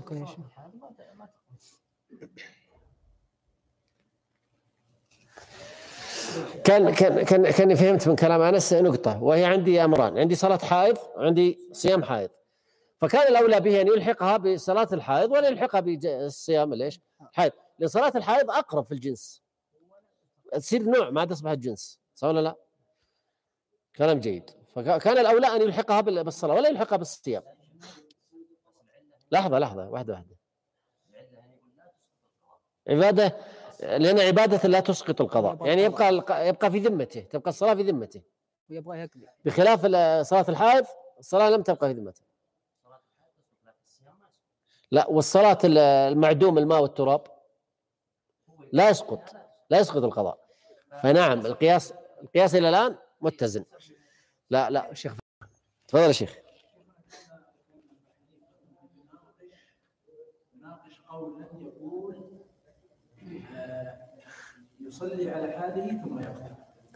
[SPEAKER 1] كان كان كان كاني فهمت من كلام أنس نقطة، وهي عندي أمران، عندي صلاة حائض وعندي صيام حائض، فكان الأولى به أن يلحقها بصلاة الحائض ولا يلحقها بالصيام ليش؟ حائض، لأن صلاة الحائض أقرب في الجنس، تصير نوع ما تصبح الجنس، صح ولا لا؟ كلام جيد. فكان الأولى أن يلحقها بالصلاة ولا يلحقها بالصيام. لحظة لحظة واحدة واحدة. عبادة، لأن عبادة لا تسقط القضاء، يعني يبقى يبقى في ذمته، تبقى الصلاة في ذمته،
[SPEAKER 2] ويبغى يقضي،
[SPEAKER 1] بخلاف صلاة الحائض الصلاة لم تبقى في ذمته. لا، والصلاة المعدوم الماء والتراب لا يسقط لا يسقط القضاء. فنعم القياس القياس إلى الآن متزن. لا لا شيخ تفضل يا شيخ.
[SPEAKER 10] ناقش قولا يقول يصلي على حاله ثم يقضي.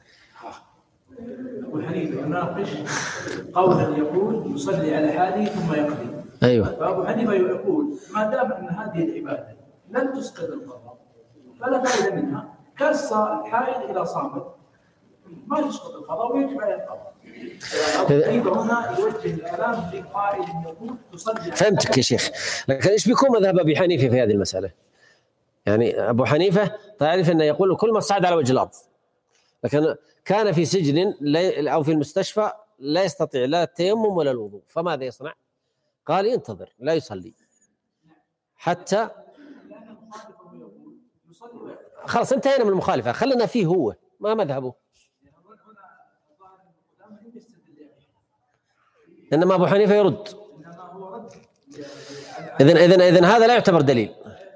[SPEAKER 10] أبو حنيفة يناقش قولا يقول يصلي على حاله ثم يقضي.
[SPEAKER 1] أيوة.
[SPEAKER 10] فأبو حنيفة يقول ما دام أن هذه العبادة لن تسقط القضاء فلا فائدة منها، كالحائض إذا صامت ما تسقط القضاء ويجب عليه القضاء. أبو هنا يوجه الكلام لقائل يقول تصلي.
[SPEAKER 1] فهمتك يا شيخ، لكن إيش بيكون مذهب أبي حنيفة في هذه المسألة؟ يعني أبو حنيفة تعرف أنه يقول كل ما صعد على وجه الأرض، لكن كان في سجن أو في المستشفى لا يستطيع لا التيمم ولا الوضوء، فماذا يصنع؟ قال ينتظر لا يصلي حتى خلاص انتهينا من المخالفة، خلنا فيه هو ما مذهبه. إنما أبو حنيفة يرد. إذن إذن إذن هذا لا يعتبر دليل.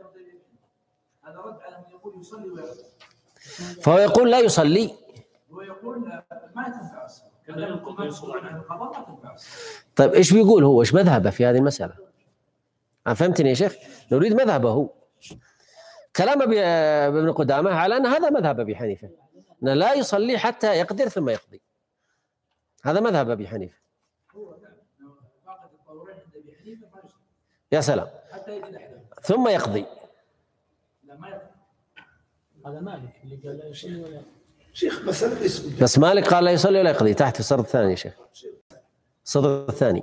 [SPEAKER 1] فهو يقول لا يصلي.
[SPEAKER 10] ويقول ما تنفع الصلاة.
[SPEAKER 1] طيب إيش بيقول هو؟ إيش مذهبه في هذه المسألة؟ فهمتني يا شيخ؟ نريد مذهبه هو. كلام ابن قدامة على أن هذا مذهب أبي حنيفة، أن لا يصلي حتى يقدر ثم يقضي. هذا مذهب أبي حنيفة. يا سلام. ثم يقضي.
[SPEAKER 8] هذا مالك اللي قال لا يصلي ولا
[SPEAKER 6] شيخ مسألة اسم.
[SPEAKER 1] بس مالك قال لا يصلي ولا يقضي تحت في الصدر الثاني يا شيخ. الصدر الثاني.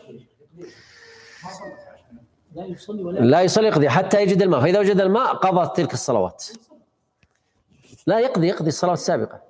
[SPEAKER 8] لا يصلي ولا
[SPEAKER 1] لا يصلي يقضي حتى يجد الماء، فإذا وجد الماء قضى تلك الصلوات. لا يقضي يقضي الصلوات السابقة.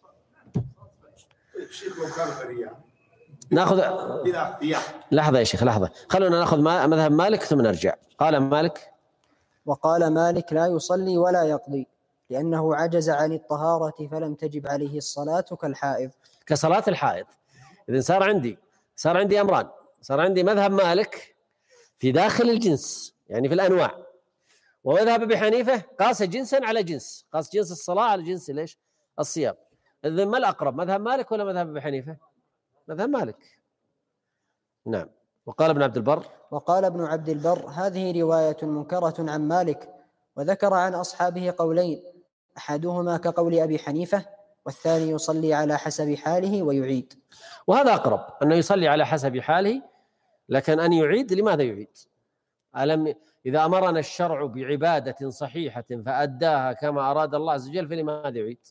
[SPEAKER 6] شيخ لو كان فريان.
[SPEAKER 1] ناخذ لحظة يا شيخ لحظة، خلونا ناخذ مذهب مالك ثم نرجع. قال مالك
[SPEAKER 2] وقال مالك لا يصلي ولا يقضي، لأنه عجز عن الطهارة فلم تجب عليه الصلاة كالحائض.
[SPEAKER 1] كصلاة الحائض. إذن صار عندي صار عندي أمران، صار عندي مذهب مالك في داخل الجنس يعني في الأنواع، ومذهب أبي حنيفة قاس جنسا على جنس، قاس جنس الصلاة على جنس ليش؟ الصيام. إذن ما الأقرب، مذهب مالك ولا مذهب أبي حنيفة؟ مذهب مالك. نعم. وقال ابن عبد البر
[SPEAKER 2] وقال ابن عبد البر هذه رواية منكرة عن مالك، وذكر عن أصحابه قولين، أحدهما كقول أبي حنيفة والثاني يصلي على حسب حاله ويعيد.
[SPEAKER 1] وهذا أقرب، أنه يصلي على حسب حاله، لكن أن يعيد لماذا يعيد؟ ألم إذا أمرنا الشرع بعبادة صحيحة فأداها كما أراد الله عز وجل فلماذا يعيد؟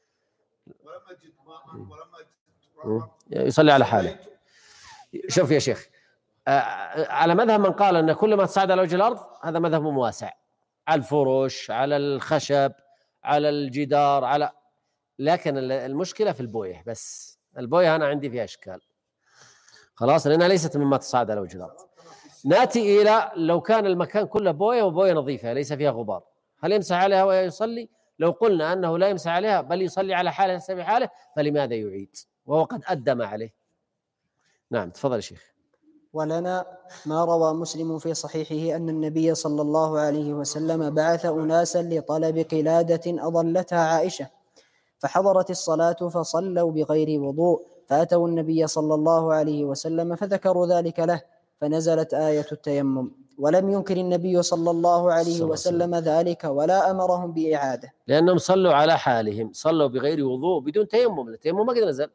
[SPEAKER 1] يصلي على حاله. شوف يا شيخ، على مذهب من قال أن كل ما تصعد على وجه الأرض هذا مذهب واسع، على الفرش، على الخشب، على الجدار، على لكن المشكلة في البويه، بس البويه أنا عندي فيها إشكال خلاص، لأنها ليست مما تصعد على وجه الأرض. نأتي إلى لو كان المكان كله بويه وبويه نظيفة ليس فيها غبار، هل يمسح عليها ويصلي؟ لو قلنا أنه لا يمسح عليها بل يصلي على حاله حسب حاله فلماذا يعيد وهو قد أدى ما عليه؟ نعم تفضل يا شيخ.
[SPEAKER 2] ولنا ما روى مسلم في صحيحه أن النبي صلى الله عليه وسلم بعث أناسا لطلب قلادة أضلتها عائشة، فحضرت الصلاة فصلوا بغير وضوء، فأتوا النبي صلى الله عليه وسلم فذكروا ذلك له، فنزلت آية التيمم، ولم ينكر النبي صلى الله عليه وسلم ذلك ولا أمرهم بإعادة،
[SPEAKER 1] لأنهم صلوا على حالهم، صلوا بغير وضوء بدون تيمم، التيمم ما قد نزل.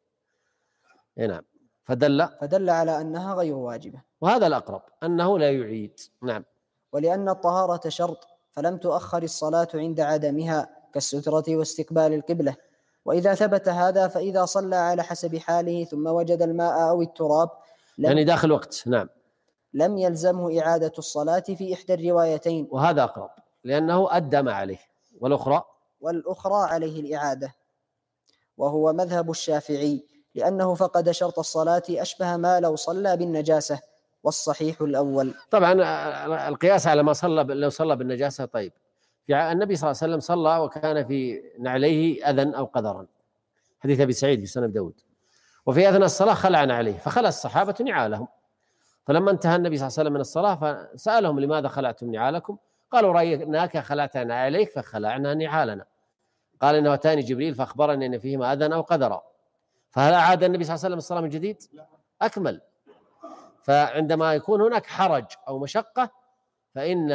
[SPEAKER 1] نعم. فدل
[SPEAKER 2] فدل على أنها غير واجبة،
[SPEAKER 1] وهذا الأقرب أنه لا يعيد. نعم.
[SPEAKER 2] ولأن الطهارة شرط فلم تؤخر الصلاة عند عدمها كالسترة واستقبال القبلة، وإذا ثبت هذا فإذا صلى على حسب حاله ثم وجد الماء أو التراب
[SPEAKER 1] يعني داخل وقت نعم
[SPEAKER 2] لم يلزمه إعادة الصلاة في إحدى الروايتين،
[SPEAKER 1] وهذا أقرب لأنه أدى ما عليه، والأخرى
[SPEAKER 2] والأخرى عليه الإعادة، وهو مذهب الشافعي لأنه فقد شرط الصلاة أشبه ما لو صلى بالنجاسة، والصحيح الأول.
[SPEAKER 1] طبعا القياس على ما صلى لو صلى بالنجاسة. طيب في النبي صلى الله عليه وسلم صلى وكان في نعليه أذى أو قذرا، حديث أبي سعيد في سنن داود، وفي أثناء الصلاة خلع عليه فخلع الصحابة نعالهم، فلما انتهى النبي صلى الله عليه وسلم من الصلاة فسألهم لماذا خلعتم نعالكم؟ قالوا رأيناك خلعتنا عليك فخلعنا نعالنا. قال إنه أتاني جبريل فأخبرني أن فيهما أذى أو قذرا. فهل أعاد النبي صلى الله عليه وسلم الصلاة من جديد؟ أكمل. فعندما يكون هناك حرج أو مشقة فإن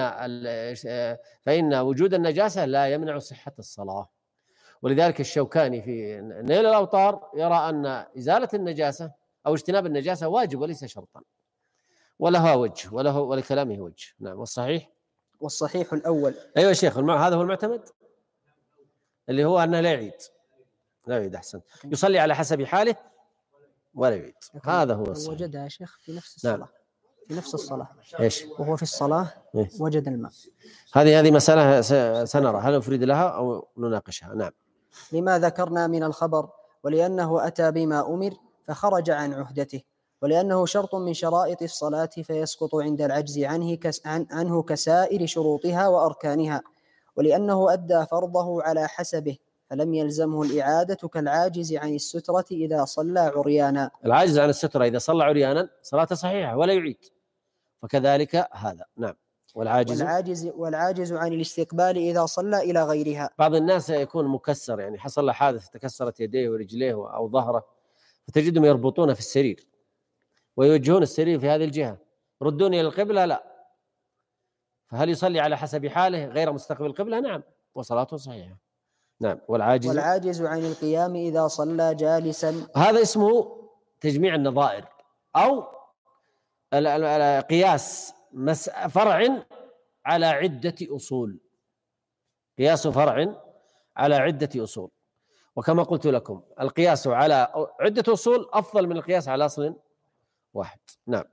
[SPEAKER 1] فإن وجود النجاسة لا يمنع صحة الصلاة. ولذلك الشوكاني في نيل الأوطار يرى أن إزالة النجاسة أو اجتناب النجاسة واجب وليس شرطا، ولها وجه وله ولكلامه وجه. نعم. والصحيح
[SPEAKER 2] والصحيح الأول.
[SPEAKER 1] أيوة يا شيخ، هذا هو المعتمد اللي هو أنه لا يعيد، لا يعيد أحسن، يصلي على حسب حاله ولا يعيد، هذا هو الصحيح.
[SPEAKER 2] وجدها يا شيخ في نفس الصلاة.
[SPEAKER 1] نعم.
[SPEAKER 2] في نفس الصلاة
[SPEAKER 1] إيش؟
[SPEAKER 2] وهو في الصلاة
[SPEAKER 1] إيه؟
[SPEAKER 2] وجد الماء.
[SPEAKER 1] هذه هذه مسألة سنرى هل نفرد لها أو نناقشها. نعم.
[SPEAKER 2] لما ذكرنا من الخبر، ولأنه أتى بما أمر فخرج عن عهدته، ولأنه شرط من شرائط الصلاة فيسقط عند العجز عنه عنه كسائر شروطها وأركانها، ولأنه أدى فرضه على حسبه فلم يلزمه الإعادة كالعاجز عن السترة إذا صلى عريانا.
[SPEAKER 1] العاجز عن السترة إذا صلى عريانا صلاته صحيحة ولا يعيد، فكذلك هذا. نعم. والعاجز
[SPEAKER 2] والعاجز والعاجز عن الاستقبال إذا صلى إلى غيرها.
[SPEAKER 1] بعض الناس يكون مكسر، يعني حصل له حادث تكسرت يديه ورجليه أو ظهره، فتجدهم يربطونه في السرير ويوجهون السرير في هذه الجهة، ردوني إلى القبلة لا، فهل يصلي على حسب حاله غير مستقبل القبلة؟ نعم، وصلاته صحيحة. نعم. والعاجز
[SPEAKER 2] والعاجز عن القيام إذا صلى جالسا،
[SPEAKER 1] هذا اسمه تجميع النظائر أو قياس فرع على عدة أصول، قياس فرع على عدة أصول. وكما قلت لكم القياس على عدة أصول أفضل من القياس على أصل واحد. نعم.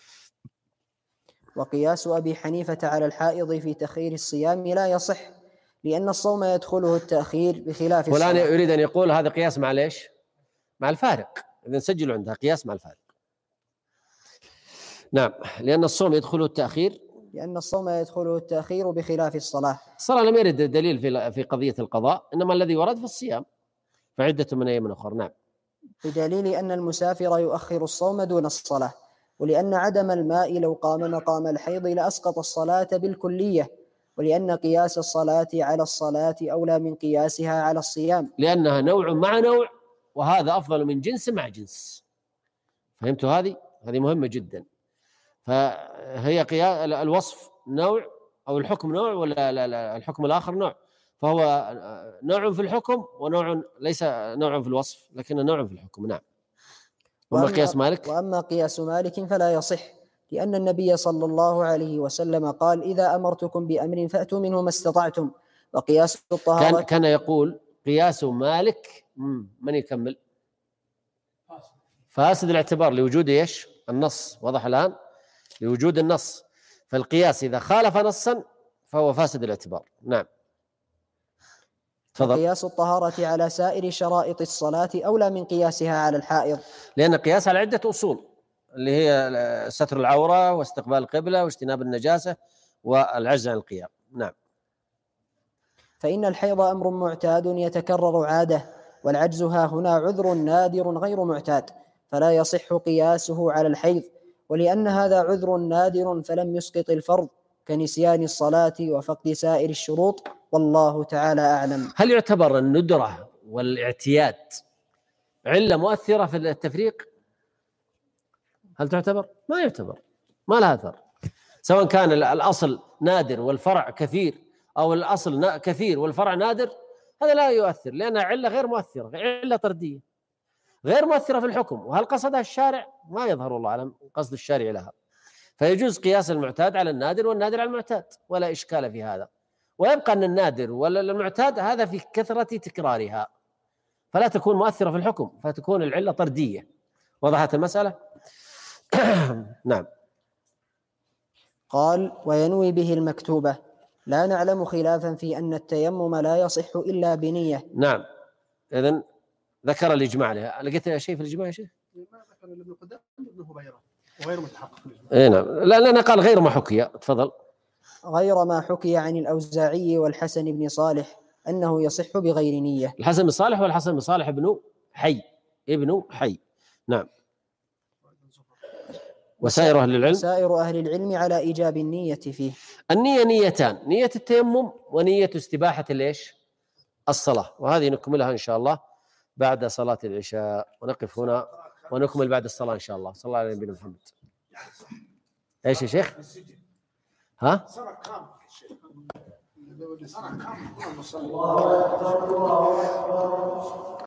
[SPEAKER 2] وقياس أبي حنيفة على الحائض في تأخير الصيام لا يصح، لأن الصوم يدخله التأخير بخلاف الصلاة.
[SPEAKER 1] فلان يريد أن يقول هذا قياس مع ليش؟ مع الفارق، إذا نسجل عندها قياس مع الفارق. نعم، لأن الصوم يدخله التأخير
[SPEAKER 2] لأن الصوم يدخله التأخير بخلاف الصلاة.
[SPEAKER 1] الصلاة لم يرد دليل في في قضية القضاء، إنما الذي ورد في الصيام، فعدة من أيام أخرى. نعم.
[SPEAKER 2] بدليل أن المسافر يؤخر الصوم دون الصلاة، ولأن عدم الماء لو قام مقام الحيض لأسقط الصلاة بالكلية، ولأن قياس الصلاة على الصلاة أولى من قياسها على الصيام،
[SPEAKER 1] لأنها نوع مع نوع، وهذا أفضل من جنس مع جنس. فهمتوا هذه؟ هذه مهمة جدا. فهي قياس الوصف نوع أو الحكم نوع، ولا لا لا الحكم الآخر نوع، فهو نوع في الحكم ونوع ليس نوع في الوصف، لكنه نوع في الحكم. نعم. وأما قياس مالك
[SPEAKER 2] وأما قياس مالك فلا يصح، لأن النبي صلى الله عليه وسلم قال: إذا أمرتكم بأمر فأتوا منه ما استطعتم. وقياس الطهارة
[SPEAKER 1] كان كان يقول قياس مالك من يكمل فاسد الاعتبار لوجود ايش؟ النص. واضح الآن؟ لوجود النص، فالقياس إذا خالف نصا فهو فاسد الاعتبار. نعم.
[SPEAKER 2] تفضل. قياس الطهارة على سائر شرائط الصلاة أولى من قياسها على الحائض،
[SPEAKER 1] لأن قياس على عدة أصول، اللي هي ستر العورة واستقبال القبلة واجتناب النجاسة والعجز عن القيام. نعم.
[SPEAKER 2] فإن الحيض أمر معتاد يتكرر عادة، والعجز ها هنا عذر نادر غير معتاد، فلا يصح قياسه على الحيض، ولأن هذا عذر نادر فلم يسقط الفرض كنسيان الصلاة وفقد سائر الشروط، والله تعالى أعلم.
[SPEAKER 1] هل يعتبر الندرة والاعتياد علة مؤثرة في التفريق؟ هل تعتبر؟ ما يعتبر، ما لها أثر، سواء كان الأصل نادر والفرع كثير، أو الأصل كثير والفرع نادر، هذا لا يؤثر، لأنها علة غير مؤثرة، علة طردية غير مؤثرة في الحكم. وهل قصدها الشارع؟ ما يظهر الله أعلم قصد الشارع لها، فيجوز قياس المعتاد على النادر والنادر على المعتاد، ولا إشكال في هذا. ويبقى أن النادر والمعتاد هذا في كثرة تكرارها، فلا تكون مؤثرة في الحكم، فتكون العلة طردية. وضحت المسألة؟ نعم.
[SPEAKER 2] قال: وينوي به المكتوبة. لا نعلم خلافا في أن التيمم لا يصح إلا بنية.
[SPEAKER 1] نعم. إذن ذكر الإجماع لها. لقيت شيء في الإجماع يا شيخ؟
[SPEAKER 7] ما ذكر ابن قدامة ابن هبيرة وغير متحقق.
[SPEAKER 1] إيه نعم. لا لأن قال غير ما حكي. تفضل.
[SPEAKER 2] غير ما حكي عن الأوزاعي والحسن بن صالح أنه يصح بغير نية.
[SPEAKER 1] الحسن بن صالح والحسن بن صالح ابن حي ابن حي. نعم. وسائر أهل العلم
[SPEAKER 2] وسائر أهل العلم على إيجاب النية فيه.
[SPEAKER 1] النية نيتان: نية التيمم ونية استباحة الإيش؟ الصلاة. وهذه نكملها إن شاء الله بعد صلاة العشاء، ونقف هنا ونكمل بعد الصلاة إن شاء الله. صلى الله عليه وسلم. إيش يا شيخ؟ ها؟
[SPEAKER 6] سنة كامل.